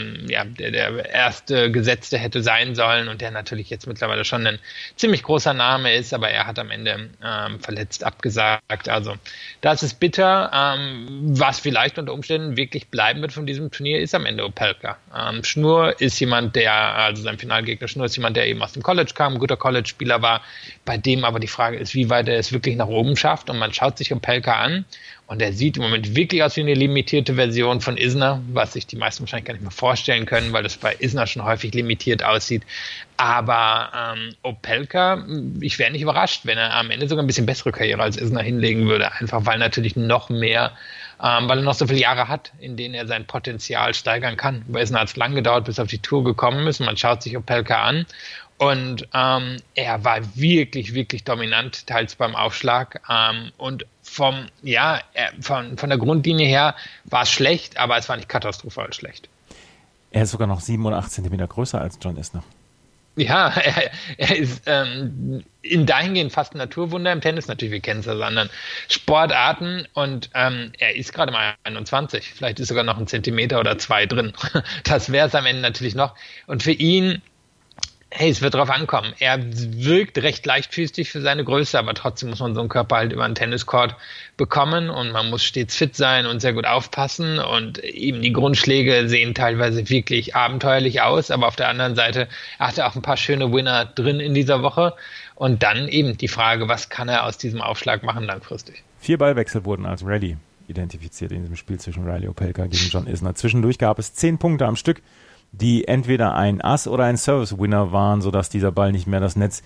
der erste Gesetzte hätte sein sollen und der natürlich jetzt mittlerweile schon ein ziemlich großer Name ist, aber er hat am Ende verletzt abgesagt. Also das ist bitter. Was vielleicht unter Umständen wirklich bleiben wird von diesem Turnier, ist am Ende Opelka. Schnur ist jemand, also sein Finalgegner Schnur ist jemand, der eben aus dem College kam, ein guter College-Spieler war, bei dem aber die Frage ist, wie weit er es wirklich nach oben schafft, und man schaut sich Opelka an und er sieht im Moment wirklich aus wie eine limitierte Version von Isner, was sich die meisten wahrscheinlich gar nicht mehr vorstellen können, weil das bei Isner schon häufig limitiert aussieht. Aber Opelka, ich wäre nicht überrascht, wenn er am Ende sogar ein bisschen bessere Karriere als Isner hinlegen würde, einfach weil natürlich noch mehr, weil er noch so viele Jahre hat, in denen er sein Potenzial steigern kann. Bei Isner hat es lang gedauert, bis er auf die Tour gekommen ist. Man schaut sich Opelka an. Und er war wirklich, wirklich dominant, teils beim Aufschlag. Und von der Grundlinie her war es schlecht, aber es war nicht katastrophal schlecht. Er ist sogar noch 7 oder 8 Zentimeter größer als John Isner. Ja, er ist in dahingehend fast ein Naturwunder im Tennis. Natürlich, wir kennen es aus anderen Sportarten. Und er ist gerade mal 21. Vielleicht ist sogar noch ein Zentimeter oder 2 drin. Das wäre es am Ende natürlich noch. Und für ihn, es wird drauf ankommen. Er wirkt recht leichtfüßig für seine Größe, aber trotzdem muss man so einen Körper halt über einen Tenniscourt bekommen und man muss stets fit sein und sehr gut aufpassen, und eben die Grundschläge sehen teilweise wirklich abenteuerlich aus, aber auf der anderen Seite hat er auch ein paar schöne Winner drin in dieser Woche, und dann eben die Frage, was kann er aus diesem Aufschlag machen langfristig? 4 Ballwechsel wurden als Rally identifiziert in diesem Spiel zwischen Riley Opelka gegen John Isner. Zwischendurch gab es 10 Punkte am Stück, die entweder ein Ass oder ein Service-Winner waren, sodass dieser Ball nicht mehr das Netz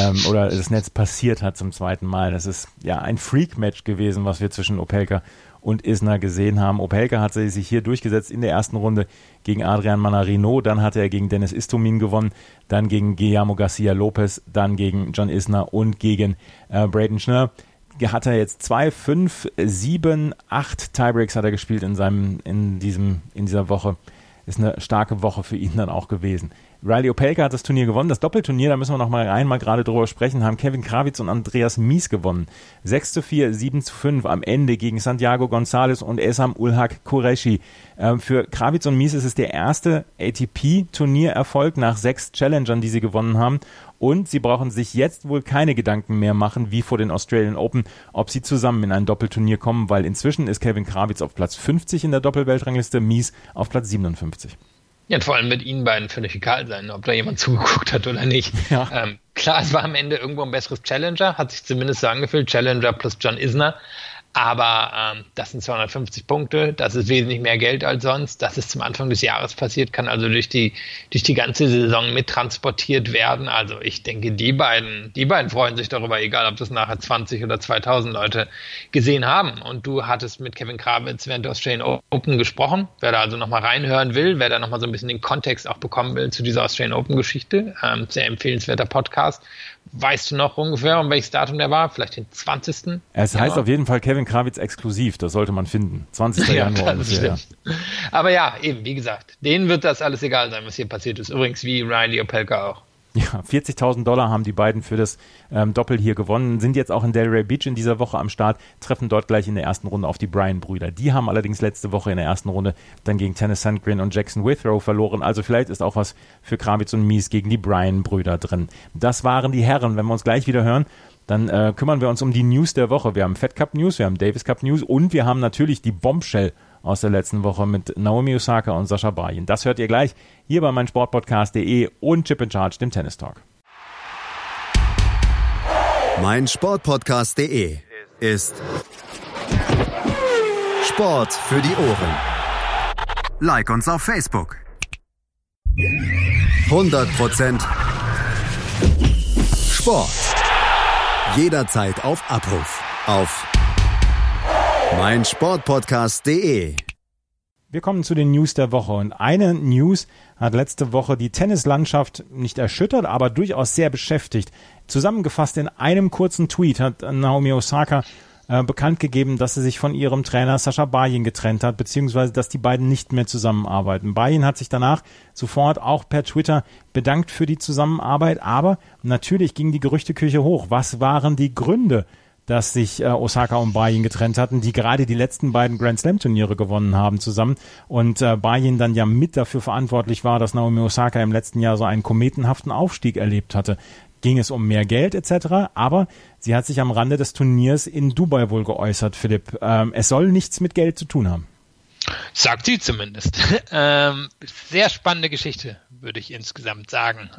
passiert hat zum zweiten Mal. Das ist ja ein Freak-Match gewesen, was wir zwischen Opelka und Isner gesehen haben. Opelka hat sich hier durchgesetzt in der ersten Runde gegen Adrian Manarino, dann hatte er gegen Dennis Istomin gewonnen, dann gegen Guillermo Garcia Lopez, dann gegen John Isner und gegen Braden Schnur. Hat er jetzt 2, 5, 7, 8 Tiebreaks hat er gespielt in dieser Woche. Ist eine starke Woche für ihn dann auch gewesen. Riley Opelka hat das Turnier gewonnen. Das Doppelturnier, da müssen wir noch mal einmal gerade drüber sprechen, haben Kevin Krawitz und Andreas Mies gewonnen. 6:4, 7:5 am Ende gegen Santiago González und Esam Ulhak Qureshi. Für Krawitz und Mies ist es der erste ATP-Turniererfolg nach 6 Challengern, die sie gewonnen haben. Und sie brauchen sich jetzt wohl keine Gedanken mehr machen, wie vor den Australian Open, ob sie zusammen in ein Doppelturnier kommen, weil inzwischen ist Kevin Krawitz auf Platz 50 in der Doppelweltrangliste, Mies auf Platz 57. Ja, und vor allem wird ihnen beiden völlig egal sein, ob da jemand zugeguckt hat oder nicht. Ja. Klar, es war am Ende irgendwo ein besseres Challenger, hat sich zumindest so angefühlt, Challenger plus John Isner. Aber das sind 250 Punkte, das ist wesentlich mehr Geld als sonst. Das ist zum Anfang des Jahres passiert, kann also durch die ganze Saison mittransportiert werden. Also ich denke, die beiden freuen sich darüber, egal ob das nachher 20 oder 2000 Leute gesehen haben. Und du hattest mit Kevin Krawitz während der Australian Open gesprochen. Wer da also nochmal reinhören will, wer da nochmal so ein bisschen den Kontext auch bekommen will zu dieser Australian Open Geschichte, sehr empfehlenswerter Podcast. Weißt du noch ungefähr, um welches Datum der war? Vielleicht den 20. Es heißt auf jeden Fall Kevin Krawitz exklusiv, das sollte man finden. 20. Januar ungefähr. Ja. Aber ja, eben, wie gesagt, denen wird das alles egal sein, was hier passiert ist. Übrigens wie Riley Opelka auch. Ja, $40.000 haben die beiden für das Doppel hier gewonnen, sind jetzt auch in Delray Beach in dieser Woche am Start, treffen dort gleich in der ersten Runde auf die Bryan-Brüder. Die haben allerdings letzte Woche in der ersten Runde dann gegen Tanis Sandgren und Jackson Withrow verloren, also vielleicht ist auch was für Krawitz und Mies gegen die Bryan-Brüder drin. Das waren die Herren. Wenn wir uns gleich wieder hören, dann kümmern wir uns um die News der Woche. Wir haben Fed Cup News, wir haben Davis Cup News und wir haben natürlich die Bombshell aus der letzten Woche mit Naomi Osaka und Sascha Bryan. Das hört ihr gleich hier bei meinsportpodcast.de und Chip in Charge, dem Tennis Talk. Meinsportpodcast.de ist Sport für die Ohren. Like uns auf Facebook. 100% Sport. Jederzeit auf Abruf. Auf meinsportpodcast.de. Wir kommen zu den News der Woche und eine News hat letzte Woche die Tennislandschaft nicht erschüttert, aber durchaus sehr beschäftigt. Zusammengefasst in einem kurzen Tweet hat Naomi Osaka bekannt gegeben, dass sie sich von ihrem Trainer Sascha Bajin getrennt hat, beziehungsweise dass die beiden nicht mehr zusammenarbeiten. Bajin hat sich danach sofort auch per Twitter bedankt für die Zusammenarbeit, aber natürlich ging die Gerüchteküche hoch. Was waren die Gründe, dass sich Osaka und Bajin getrennt hatten, die gerade die letzten beiden Grand Slam Turniere gewonnen haben zusammen und Bajin dann ja mit dafür verantwortlich war, dass Naomi Osaka im letzten Jahr so einen kometenhaften Aufstieg erlebt hatte. Ging es um mehr Geld etc., aber sie hat sich am Rande des Turniers in Dubai wohl geäußert, Philipp. Es soll nichts mit Geld zu tun haben. Sagt sie zumindest. Sehr spannende Geschichte, würde ich insgesamt sagen.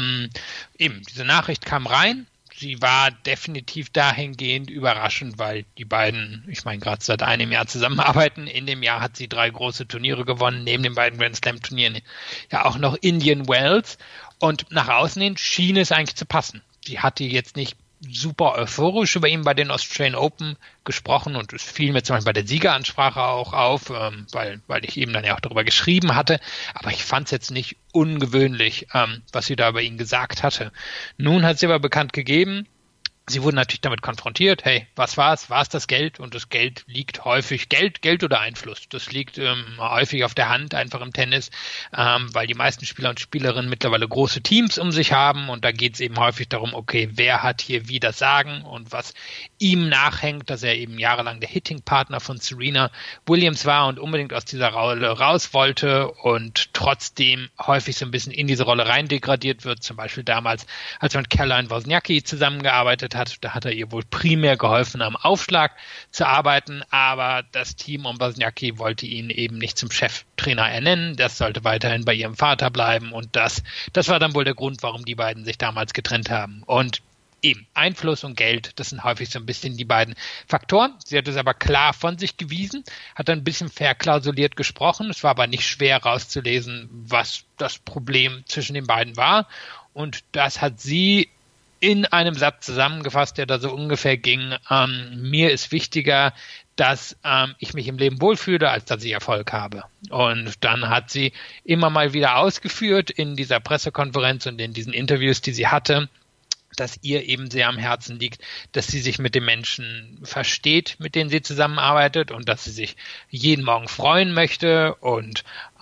Eben, diese Nachricht kam rein. Sie war definitiv dahingehend überraschend, weil die beiden, ich meine, gerade seit einem Jahr zusammenarbeiten. In dem Jahr hat sie 3 große Turniere gewonnen, neben den beiden Grand Slam Turnieren ja auch noch Indian Wells. Und nach außen hin schien es eigentlich zu passen. Sie hatte jetzt nicht super euphorisch über ihn bei den Australian Open gesprochen und es fiel mir zum Beispiel bei der Siegeransprache auch auf, weil ich eben dann ja auch darüber geschrieben hatte, aber ich fand es jetzt nicht ungewöhnlich, was sie da über ihn gesagt hatte. Nun hat sie aber bekannt gegeben, sie wurden natürlich damit konfrontiert, hey, was war's? War es das Geld? Und das Geld liegt häufig, Geld oder Einfluss, das liegt häufig auf der Hand, einfach im Tennis, weil die meisten Spieler und Spielerinnen mittlerweile große Teams um sich haben und da geht es eben häufig darum, okay, wer hat hier wie das Sagen und was ihm nachhängt, dass er eben jahrelang der Hitting-Partner von Serena Williams war und unbedingt aus dieser Rolle raus wollte und trotzdem häufig so ein bisschen in diese Rolle rein degradiert wird, zum Beispiel damals, als er mit Caroline Wozniacki zusammengearbeitet hat, da hat er ihr wohl primär geholfen, am Aufschlag zu arbeiten, aber das Team um Wozniacki wollte ihn eben nicht zum Cheftrainer ernennen, das sollte weiterhin bei ihrem Vater bleiben und das war dann wohl der Grund, warum die beiden sich damals getrennt haben. Und eben, Einfluss und Geld, das sind häufig so ein bisschen die beiden Faktoren. Sie hat es aber klar von sich gewiesen, hat dann ein bisschen verklausuliert gesprochen, es war aber nicht schwer rauszulesen, was das Problem zwischen den beiden war und das hat sie in einem Satz zusammengefasst, der da so ungefähr ging, mir ist wichtiger, dass ich mich im Leben wohlfühle, als dass ich Erfolg habe. Und dann hat sie immer mal wieder ausgeführt in dieser Pressekonferenz und in diesen Interviews, die sie hatte, dass ihr eben sehr am Herzen liegt, dass sie sich mit den Menschen versteht, mit denen sie zusammenarbeitet und dass sie sich jeden Morgen freuen möchte und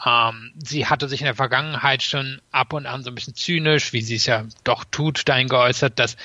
sie hatte sich in der Vergangenheit schon ab und an so ein bisschen zynisch, wie sie es ja doch tut, dahin geäußert, dass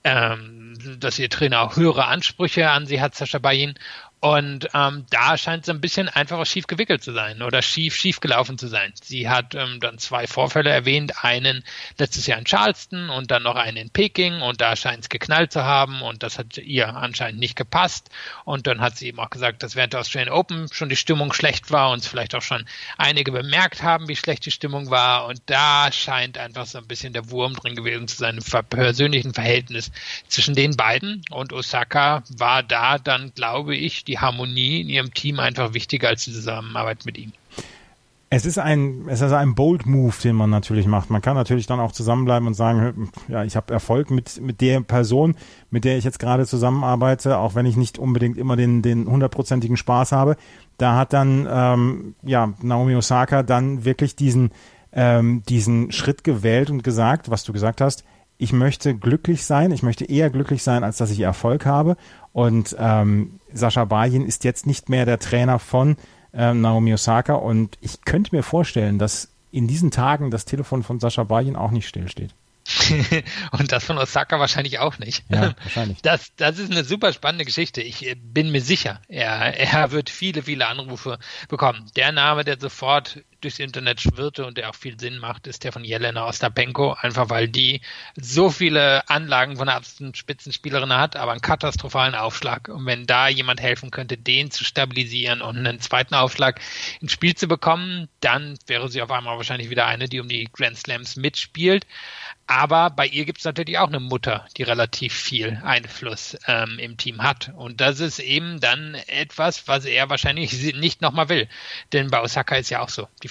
ihr Trainer auch höhere Ansprüche an sie hat, Sascha Bajin. Und da scheint es ein bisschen einfach schief gewickelt zu sein oder schief gelaufen zu sein. Sie hat dann 2 Vorfälle erwähnt, einen letztes Jahr in Charleston und dann noch einen in Peking und da scheint es geknallt zu haben und das hat ihr anscheinend nicht gepasst. Und dann hat sie eben auch gesagt, dass während der Australian Open schon die Stimmung schlecht war und es vielleicht auch schon einige bemerkt haben, wie schlecht die Stimmung war und da scheint einfach so ein bisschen der Wurm drin gewesen zu sein im persönlichen Verhältnis zwischen den beiden und Osaka war da dann, glaube ich, die Harmonie in ihrem Team einfach wichtiger als die Zusammenarbeit mit ihm. Es ist ein bold Move, den man natürlich macht. Man kann natürlich dann auch zusammenbleiben und sagen, ja, ich habe Erfolg mit der Person, mit der ich jetzt gerade zusammenarbeite, auch wenn ich nicht unbedingt immer den 100%igen Spaß habe. Da hat dann Naomi Osaka dann wirklich diesen Schritt gewählt und gesagt, was du gesagt hast, ich möchte glücklich sein, ich möchte eher glücklich sein, als dass ich Erfolg habe. Und Sascha Bajin ist jetzt nicht mehr der Trainer von Naomi Osaka und ich könnte mir vorstellen, dass in diesen Tagen das Telefon von Sascha Bajin auch nicht stillsteht. Und das von Osaka wahrscheinlich auch nicht. Ja, wahrscheinlich. Das ist eine super spannende Geschichte. Ich bin mir sicher, er wird viele, viele Anrufe bekommen. Der Name, der sofort durchs Internet schwirrte und der auch viel Sinn macht, ist der von Jelena Ostapenko, einfach weil die so viele Anlagen von einer absoluten Spitzenspielerin hat, aber einen katastrophalen Aufschlag. Und wenn da jemand helfen könnte, den zu stabilisieren und einen zweiten Aufschlag ins Spiel zu bekommen, dann wäre sie auf einmal wahrscheinlich wieder eine, die um die Grand Slams mitspielt. Aber bei ihr gibt es natürlich auch eine Mutter, die relativ viel Einfluss im Team hat. Und das ist eben dann etwas, was er wahrscheinlich nicht nochmal will. Denn bei Osaka ist ja auch so. Die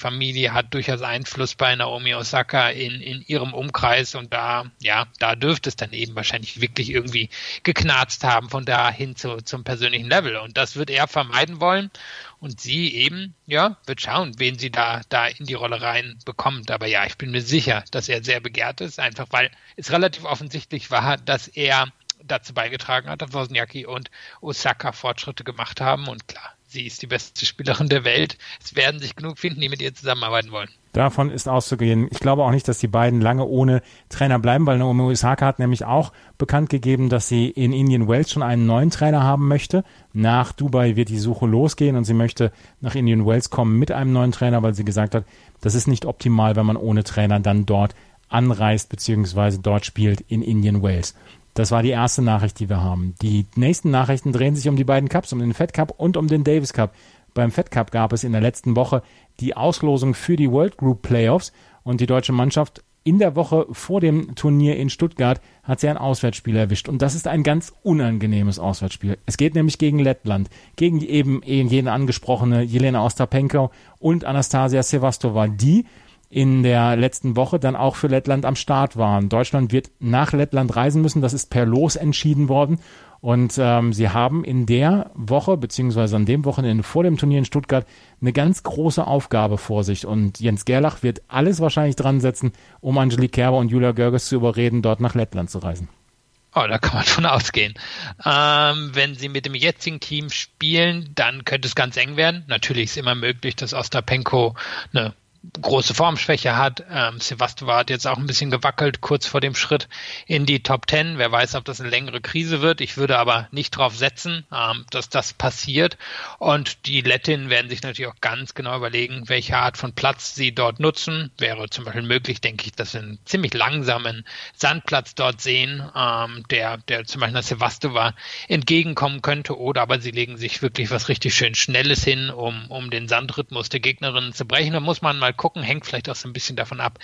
Familie hat durchaus Einfluss bei Naomi Osaka in ihrem Umkreis und da dürfte es dann eben wahrscheinlich wirklich irgendwie geknarzt haben, von da hin zum persönlichen Level. Und das wird er vermeiden wollen. Und sie eben, wird schauen, wen sie da in die Rolle rein bekommt. Aber ja, ich bin mir sicher, dass er sehr begehrt ist, einfach weil es relativ offensichtlich war, dass er dazu beigetragen hat, dass Wozniacki und Osaka Fortschritte gemacht haben. Und klar, sie ist die beste Spielerin der Welt. Es werden sich genug finden, die mit ihr zusammenarbeiten wollen. Davon ist auszugehen. Ich glaube auch nicht, dass die beiden lange ohne Trainer bleiben, weil Naomi Osaka hat nämlich auch bekannt gegeben, dass sie in Indian Wells schon einen neuen Trainer haben möchte. Nach Dubai wird die Suche losgehen und sie möchte nach Indian Wells kommen mit einem neuen Trainer, weil sie gesagt hat, das ist nicht optimal, wenn man ohne Trainer dann dort anreist bzw. dort spielt in Indian Wells. Das war die erste Nachricht, die wir haben. Die nächsten Nachrichten drehen sich um die beiden Cups, um den Fed Cup und um den Davis Cup. Beim Fed Cup gab es in der letzten Woche die Auslosung für die World Group Playoffs und die deutsche Mannschaft in der Woche vor dem Turnier in Stuttgart hat sie ein Auswärtsspiel erwischt. Und das ist ein ganz unangenehmes Auswärtsspiel. Es geht nämlich gegen Lettland, gegen die eben jene angesprochene Jelena Ostapenko und Anastasia Sevastova, die in der letzten Woche dann auch für Lettland am Start waren. Deutschland wird nach Lettland reisen müssen. Das ist per Los entschieden worden. Und sie haben in der Woche, beziehungsweise an dem Wochenende vor dem Turnier in Stuttgart, eine ganz große Aufgabe vor sich. Und Jens Gerlach wird alles wahrscheinlich dran setzen, um Angelique Kerber und Julia Görges zu überreden, dort nach Lettland zu reisen. Oh, da kann man von ausgehen. Wenn sie mit dem jetzigen Team spielen, dann könnte es ganz eng werden. Natürlich ist immer möglich, dass Ostapenko eine große Formschwäche hat. Sevastova hat jetzt auch ein bisschen gewackelt, kurz vor dem Schritt in die Top 10. Wer weiß, ob das eine längere Krise wird. Ich würde aber nicht darauf setzen, dass das passiert. Und die Lettinnen werden sich natürlich auch ganz genau überlegen, welche Art von Platz sie dort nutzen. Wäre zum Beispiel möglich, denke ich, dass wir einen ziemlich langsamen Sandplatz dort sehen, der zum Beispiel einer Sevastova entgegenkommen könnte. Oder aber sie legen sich wirklich was richtig schön Schnelles hin, um den Sandrhythmus der Gegnerinnen zu brechen. Da muss man mal gucken, hängt vielleicht auch so ein bisschen davon ab,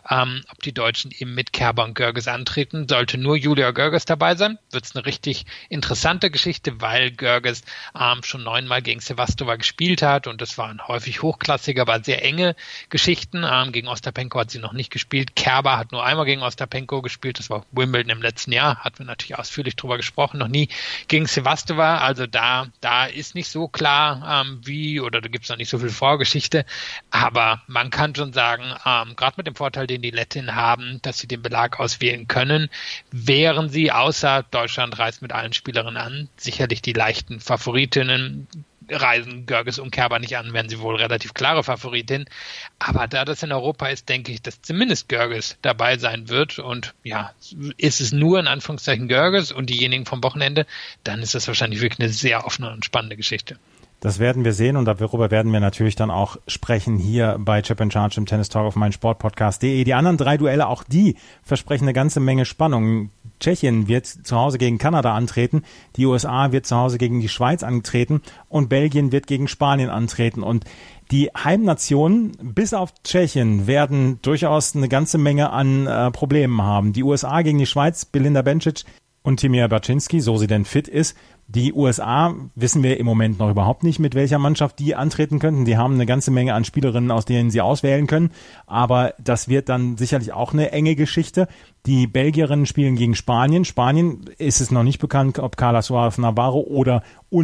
ob die Deutschen eben mit Kerber und Görges antreten. Sollte nur Julia Görges dabei sein, wird es eine richtig interessante Geschichte, weil Görges schon 9-mal gegen Sevastova gespielt hat und das waren häufig hochklassige, aber sehr enge Geschichten. Gegen Ostapenko hat sie noch nicht gespielt. Kerber hat nur einmal gegen Ostapenko gespielt, das war Wimbledon im letzten Jahr, hatten wir natürlich ausführlich drüber gesprochen, noch nie gegen Sevastova. Also da ist nicht so klar, da gibt es noch nicht so viel Vorgeschichte, aber man kann schon sagen, gerade mit dem Vorteil, den die Lettinnen haben, dass sie den Belag auswählen können, wären sie, außer Deutschland reist mit allen Spielerinnen an, sicherlich die leichten Favoritinnen. Reisen Görges und Kerber nicht an, werden sie wohl relativ klare Favoritin. Aber da das in Europa ist, denke ich, dass zumindest Görges dabei sein wird. Und ja, ist es nur in Anführungszeichen Görges und diejenigen vom Wochenende, dann ist das wahrscheinlich wirklich eine sehr offene und spannende Geschichte. Das werden wir sehen und darüber werden wir natürlich dann auch sprechen hier bei Chip & Charge im Tennis Talk auf meinsportpodcast.de. Die anderen 3 Duelle, auch die versprechen eine ganze Menge Spannung. Tschechien wird zu Hause gegen Kanada antreten, die USA wird zu Hause gegen die Schweiz antreten und Belgien wird gegen Spanien antreten. Und die Heimnationen bis auf Tschechien werden durchaus eine ganze Menge an Problemen haben. Die USA gegen die Schweiz, Belinda Bencic und Timea Baczynski, so sie denn fit ist. Die USA wissen wir im Moment noch überhaupt nicht, mit welcher Mannschaft die antreten könnten. Die haben eine ganze Menge an Spielerinnen, aus denen sie auswählen können. Aber das wird dann sicherlich auch eine enge Geschichte. Die Belgierinnen spielen gegen Spanien. Spanien ist es noch nicht bekannt, ob Carla Suárez Navarro oder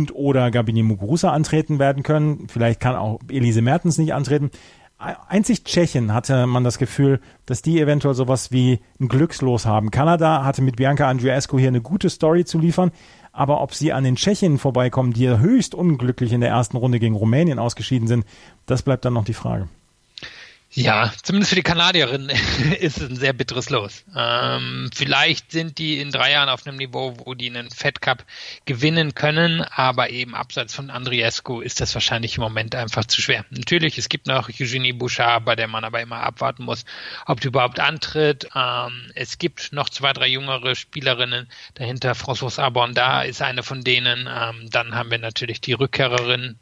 Gabini Muguruza antreten werden können. Vielleicht kann auch Elise Mertens nicht antreten. Einzig Tschechien hatte man das Gefühl, dass die eventuell sowas wie ein Glückslos haben. Kanada hatte mit Bianca Andreescu hier eine gute Story zu liefern. Aber ob sie an den Tschechinnen vorbeikommen, die ja höchst unglücklich in der ersten Runde gegen Rumänien ausgeschieden sind, das bleibt dann noch die Frage. Ja, zumindest für die Kanadierinnen ist es ein sehr bitteres Los. Vielleicht sind die in 3 Jahren auf einem Niveau, wo die einen Fed Cup gewinnen können, aber eben abseits von Andreescu ist das wahrscheinlich im Moment einfach zu schwer. Natürlich, es gibt noch Eugenie Bouchard, bei der man aber immer abwarten muss, ob die überhaupt antritt. Es gibt noch 2, 3 jüngere Spielerinnen dahinter. Françoise Abonda ist eine von denen. Dann haben wir natürlich die Rückkehrerin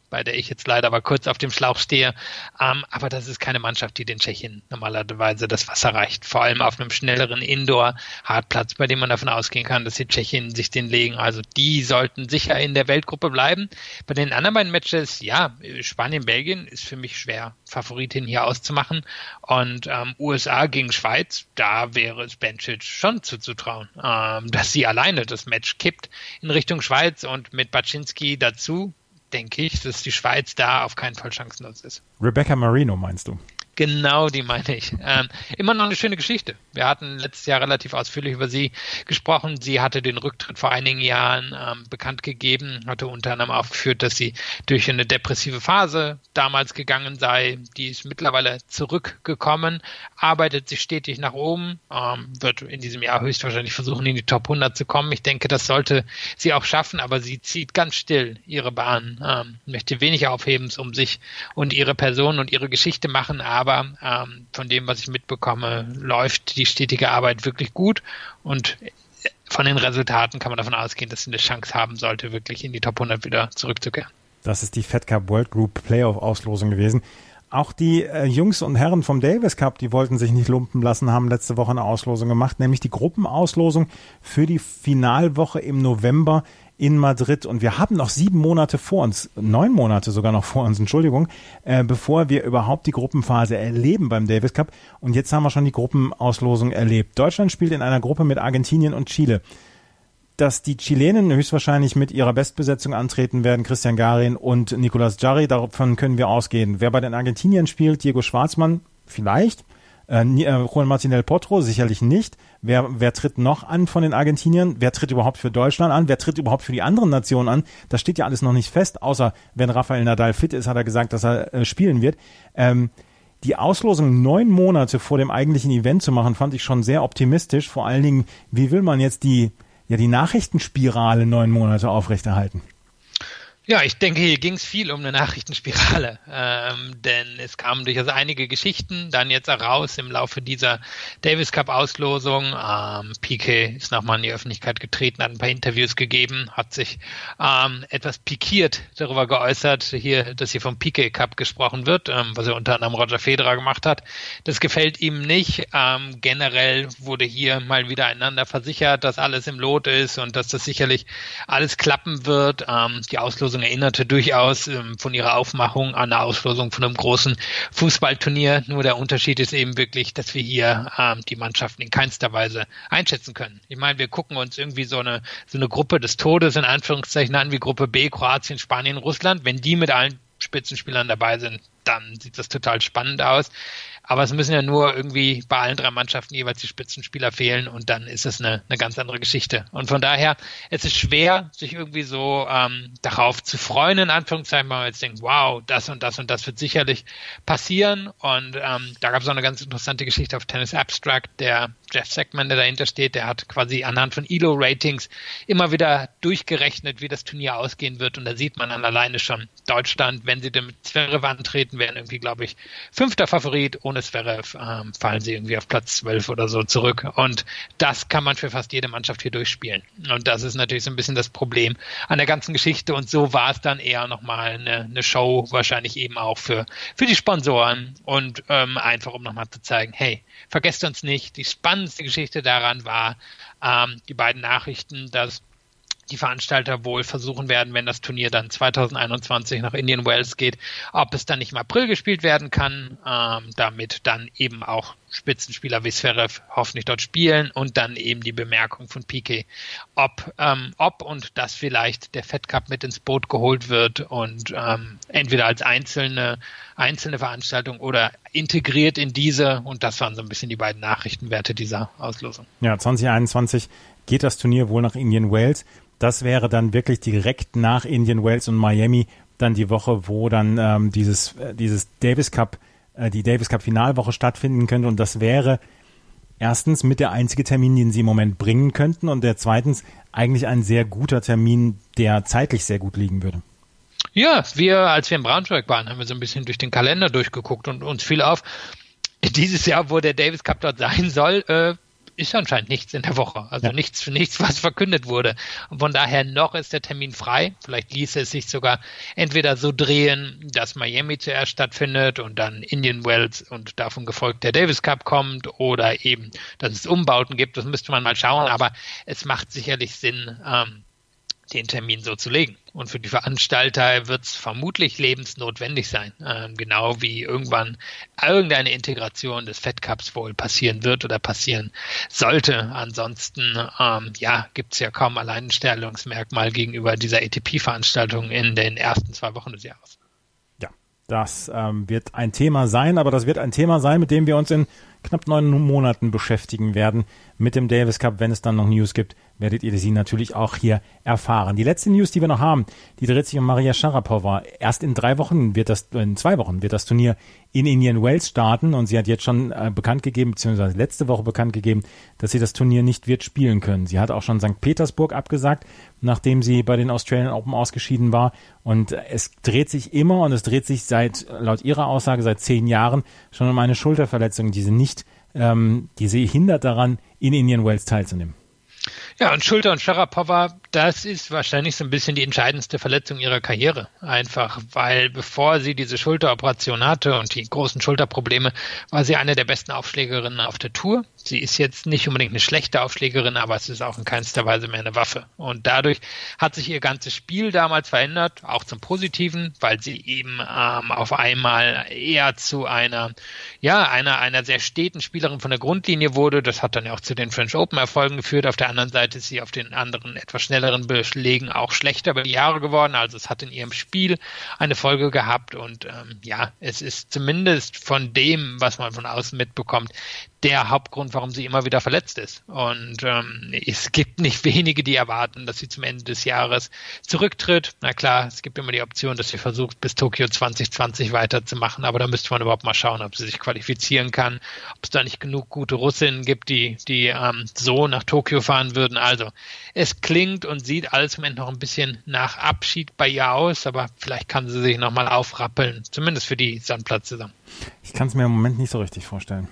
bei der ich jetzt leider aber kurz auf dem Schlauch stehe. Aber das ist keine Mannschaft, die den Tschechen normalerweise das Wasser reicht. Vor allem auf einem schnelleren Indoor-Hartplatz, bei dem man davon ausgehen kann, dass die Tschechen sich den legen. Also die sollten sicher in der Weltgruppe bleiben. Bei den anderen beiden Matches, ja, Spanien, Belgien ist für mich schwer, Favoritin hier auszumachen. Und USA gegen Schweiz, da wäre es Benčić schon zuzutrauen, dass sie alleine das Match kippt in Richtung Schweiz, und mit Baczynski dazu denke ich, dass die Schweiz da auf keinen Fall chancenlos ist. Rebecca Marino meinst du? Genau, die meine ich. Immer noch eine schöne Geschichte. Wir hatten letztes Jahr relativ ausführlich über sie gesprochen. Sie hatte den Rücktritt vor einigen Jahren bekannt gegeben, hatte unter anderem aufgeführt, dass sie durch eine depressive Phase damals gegangen sei. Die ist mittlerweile zurückgekommen, arbeitet sich stetig nach oben, wird in diesem Jahr höchstwahrscheinlich versuchen, in die Top 100 zu kommen. Ich denke, das sollte sie auch schaffen, aber sie zieht ganz still ihre Bahn, möchte wenig Aufhebens um sich und ihre Person und ihre Geschichte machen, aber von dem, was ich mitbekomme, läuft die stetige Arbeit wirklich gut, und von den Resultaten kann man davon ausgehen, dass sie eine Chance haben sollte, wirklich in die Top 100 wieder zurückzukehren. Das ist die Fed Cup World Group Playoff-Auslosung gewesen. Auch die Jungs und Herren vom Davis Cup, die wollten sich nicht lumpen lassen, haben letzte Woche eine Auslosung gemacht, nämlich die Gruppenauslosung für die Finalwoche im November in Madrid. Und wir haben noch 7 Monate vor uns, 9 Monate sogar noch vor uns, Entschuldigung, bevor wir überhaupt die Gruppenphase erleben beim Davis Cup. Und jetzt haben wir schon die Gruppenauslosung erlebt. Deutschland spielt in einer Gruppe mit Argentinien und Chile. Dass die Chilenen höchstwahrscheinlich mit ihrer Bestbesetzung antreten werden, Christian Garin und Nicolás Jarry, davon können wir ausgehen. Wer bei den Argentiniern spielt, Diego Schwartzmann, vielleicht. Juan Martín del Potro sicherlich nicht. Wer tritt noch an von den Argentiniern? Wer tritt überhaupt für Deutschland an? Wer tritt überhaupt für die anderen Nationen an? Das steht ja alles noch nicht fest, außer wenn Rafael Nadal fit ist, hat er gesagt, dass er spielen wird. Die Auslosung 9 Monate vor dem eigentlichen Event zu machen, fand ich schon sehr optimistisch. Vor allen Dingen, wie will man jetzt die Nachrichtenspirale 9 Monate aufrechterhalten? Ja, ich denke, hier ging es viel um eine Nachrichtenspirale, denn es kamen durchaus einige Geschichten dann jetzt heraus im Laufe dieser Davis Cup Auslosung. Piqué ist nochmal in die Öffentlichkeit getreten, hat ein paar Interviews gegeben, hat sich etwas pikiert darüber geäußert, dass hier vom Piqué Cup gesprochen wird, was er unter anderem Roger Federer gemacht hat. Das gefällt ihm nicht. Generell wurde hier mal wieder einander versichert, dass alles im Lot ist und dass das sicherlich alles klappen wird. Die Auslosung erinnerte durchaus von ihrer Aufmachung an eine Auslosung von einem großen Fußballturnier. Nur der Unterschied ist eben wirklich, dass wir hier die Mannschaften in keinster Weise einschätzen können. Ich meine, wir gucken uns irgendwie so eine Gruppe des Todes in Anführungszeichen an, wie Gruppe B, Kroatien, Spanien, Russland. Wenn die mit allen Spitzenspielern dabei sind, dann sieht das total spannend aus. Aber es müssen ja nur irgendwie bei allen 3 Mannschaften jeweils die Spitzenspieler fehlen, und dann ist es eine ganz andere Geschichte. Und von daher, es ist schwer, sich irgendwie so darauf zu freuen, in Anführungszeichen, weil man jetzt denkt, wow, das und das und das wird sicherlich passieren. Und da gab es auch eine ganz interessante Geschichte auf Tennis Abstract. Der Jeff Sackman, der dahinter steht, der hat quasi anhand von ELO-Ratings immer wieder durchgerechnet, wie das Turnier ausgehen wird. Und da sieht man dann alleine schon, Deutschland, wenn sie denn mit Zverev antreten, wären irgendwie, glaube ich, 5. Favorit. Ohne Zverev fallen sie irgendwie auf Platz 12 oder so zurück. Und das kann man für fast jede Mannschaft hier durchspielen. Und das ist natürlich so ein bisschen das Problem an der ganzen Geschichte. Und so war es dann eher nochmal eine Show, wahrscheinlich eben auch für die Sponsoren. Und einfach, um nochmal zu zeigen, hey, vergesst uns nicht, die spannendste Geschichte daran war die beiden Nachrichten, dass die Veranstalter wohl versuchen werden, wenn das Turnier dann 2021 nach Indian Wells geht, ob es dann nicht im April gespielt werden kann, damit dann eben auch Spitzenspieler wie Zverev hoffentlich dort spielen, und dann eben die Bemerkung von Piqué, ob und dass vielleicht der Fed Cup mit ins Boot geholt wird und entweder als einzelne Veranstaltung oder integriert in diese, und das waren so ein bisschen die beiden Nachrichtenwerte dieser Auslosung. Ja, 2021 geht das Turnier wohl nach Indian Wells. Das wäre dann wirklich direkt nach Indian Wells und Miami dann die Woche, wo dann dieses Davis Cup, die Davis Cup Finalwoche stattfinden könnte, und das wäre erstens mit der einzige Termin, den sie im Moment bringen könnten, und der zweitens eigentlich ein sehr guter Termin, der zeitlich sehr gut liegen würde. Ja, als wir in Braunschweig waren, haben wir so ein bisschen durch den Kalender durchgeguckt und uns fiel auf, dieses Jahr, wo der Davis Cup dort sein soll, ist anscheinend nichts in der Woche. Also nichts, was verkündet wurde. Und von daher noch ist der Termin frei. Vielleicht ließe es sich sogar entweder so drehen, dass Miami zuerst stattfindet und dann Indian Wells und davon gefolgt der Davis Cup kommt, oder eben, dass es Umbauten gibt. Das müsste man mal schauen. Aber es macht sicherlich Sinn, den Termin so zu legen. Und für die Veranstalter wird es vermutlich lebensnotwendig sein, genau wie irgendwann irgendeine Integration des Fed Cups wohl passieren wird oder passieren sollte. Ansonsten gibt es ja kaum Alleinstellungsmerkmal gegenüber dieser ATP-Veranstaltung in den ersten 2 Wochen des Jahres. Ja, das wird ein Thema sein, aber das wird ein Thema sein, mit dem wir uns in knapp 9 Monaten beschäftigen werden mit dem Davis Cup. Wenn es dann noch News gibt, werdet ihr sie natürlich auch hier erfahren. Die letzte News, die wir noch haben, die dreht sich um Maria Sharapova. Erst in 2 Wochen wird das Turnier in Indian Wells starten, und sie hat jetzt schon bekannt gegeben, beziehungsweise letzte Woche bekannt gegeben, dass sie das Turnier nicht wird spielen können. Sie hat auch schon St. Petersburg abgesagt, nachdem sie bei den Australian Open ausgeschieden war, und es dreht sich laut ihrer Aussage seit 10 Jahren schon um eine Schulterverletzung, die sie hindert daran, in Indian Wells teilzunehmen. Ja, und Schulter und Sharapova, das ist wahrscheinlich so ein bisschen die entscheidendste Verletzung ihrer Karriere. Einfach, weil bevor sie diese Schulteroperation hatte und die großen Schulterprobleme, war sie eine der besten Aufschlägerinnen auf der Tour. Sie ist jetzt nicht unbedingt eine schlechte Aufschlägerin, aber es ist auch in keinster Weise mehr eine Waffe. Und dadurch hat sich ihr ganzes Spiel damals verändert, auch zum Positiven, weil sie eben auf einmal eher zu einer sehr steten Spielerin von der Grundlinie wurde. Das hat dann ja auch zu den French Open Erfolgen geführt. Auf der anderen Seite ist sie auf den anderen etwas schnelleren Beschlägen auch schlechter über die Jahre geworden. Also es hat in ihrem Spiel eine Folge gehabt, und es ist zumindest von dem, was man von außen mitbekommt, der Hauptgrund, warum sie immer wieder verletzt ist. Und es gibt nicht wenige, die erwarten, dass sie zum Ende des Jahres zurücktritt. Na klar, es gibt immer die Option, dass sie versucht, bis Tokio 2020 weiterzumachen, aber da müsste man überhaupt mal schauen, ob sie sich qualifizieren kann, ob es da nicht genug gute Russinnen gibt, die so nach Tokio fahren würden. Also es klingt und sieht alles im Moment noch ein bisschen nach Abschied bei ihr aus, aber vielleicht kann sie sich nochmal aufrappeln, zumindest für die Sandplatzsaison. Ich kann es mir im Moment nicht so richtig vorstellen.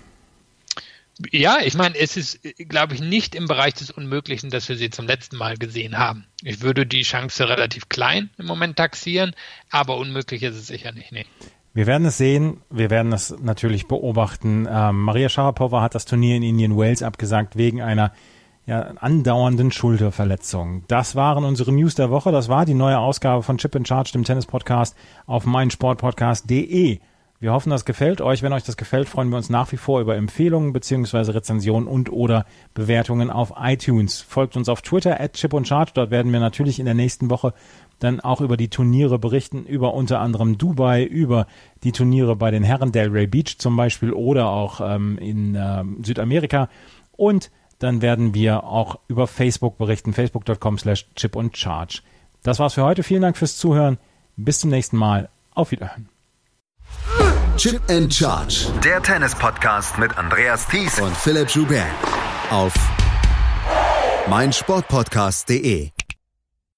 Ja, ich meine, es ist, glaube ich, nicht im Bereich des Unmöglichen, dass wir sie zum letzten Mal gesehen haben. Ich würde die Chance relativ klein im Moment taxieren, aber unmöglich ist es sicher nicht. Nee. Wir werden es sehen, wir werden es natürlich beobachten. Maria Sharapova hat das Turnier in Indian Wells abgesagt wegen einer andauernden Schulterverletzung. Das waren unsere News der Woche. Das war die neue Ausgabe von Chip in Charge, dem Tennis-Podcast auf meinsportpodcast.de. Wir hoffen, das gefällt euch. Wenn euch das gefällt, freuen wir uns nach wie vor über Empfehlungen bzw. Rezensionen und oder Bewertungen auf iTunes. Folgt uns auf Twitter @chipundcharge. Dort werden wir natürlich in der nächsten Woche dann auch über die Turniere berichten, über unter anderem Dubai, über die Turniere bei den Herren Delray Beach zum Beispiel oder auch in Südamerika. Und dann werden wir auch über Facebook berichten, facebook.com/chipundcharge. Das war's für heute. Vielen Dank fürs Zuhören. Bis zum nächsten Mal. Auf Wiederhören. Chip and Charge. Der Tennis-Podcast mit Andreas Thies und Philipp Joubert auf meinsportpodcast.de.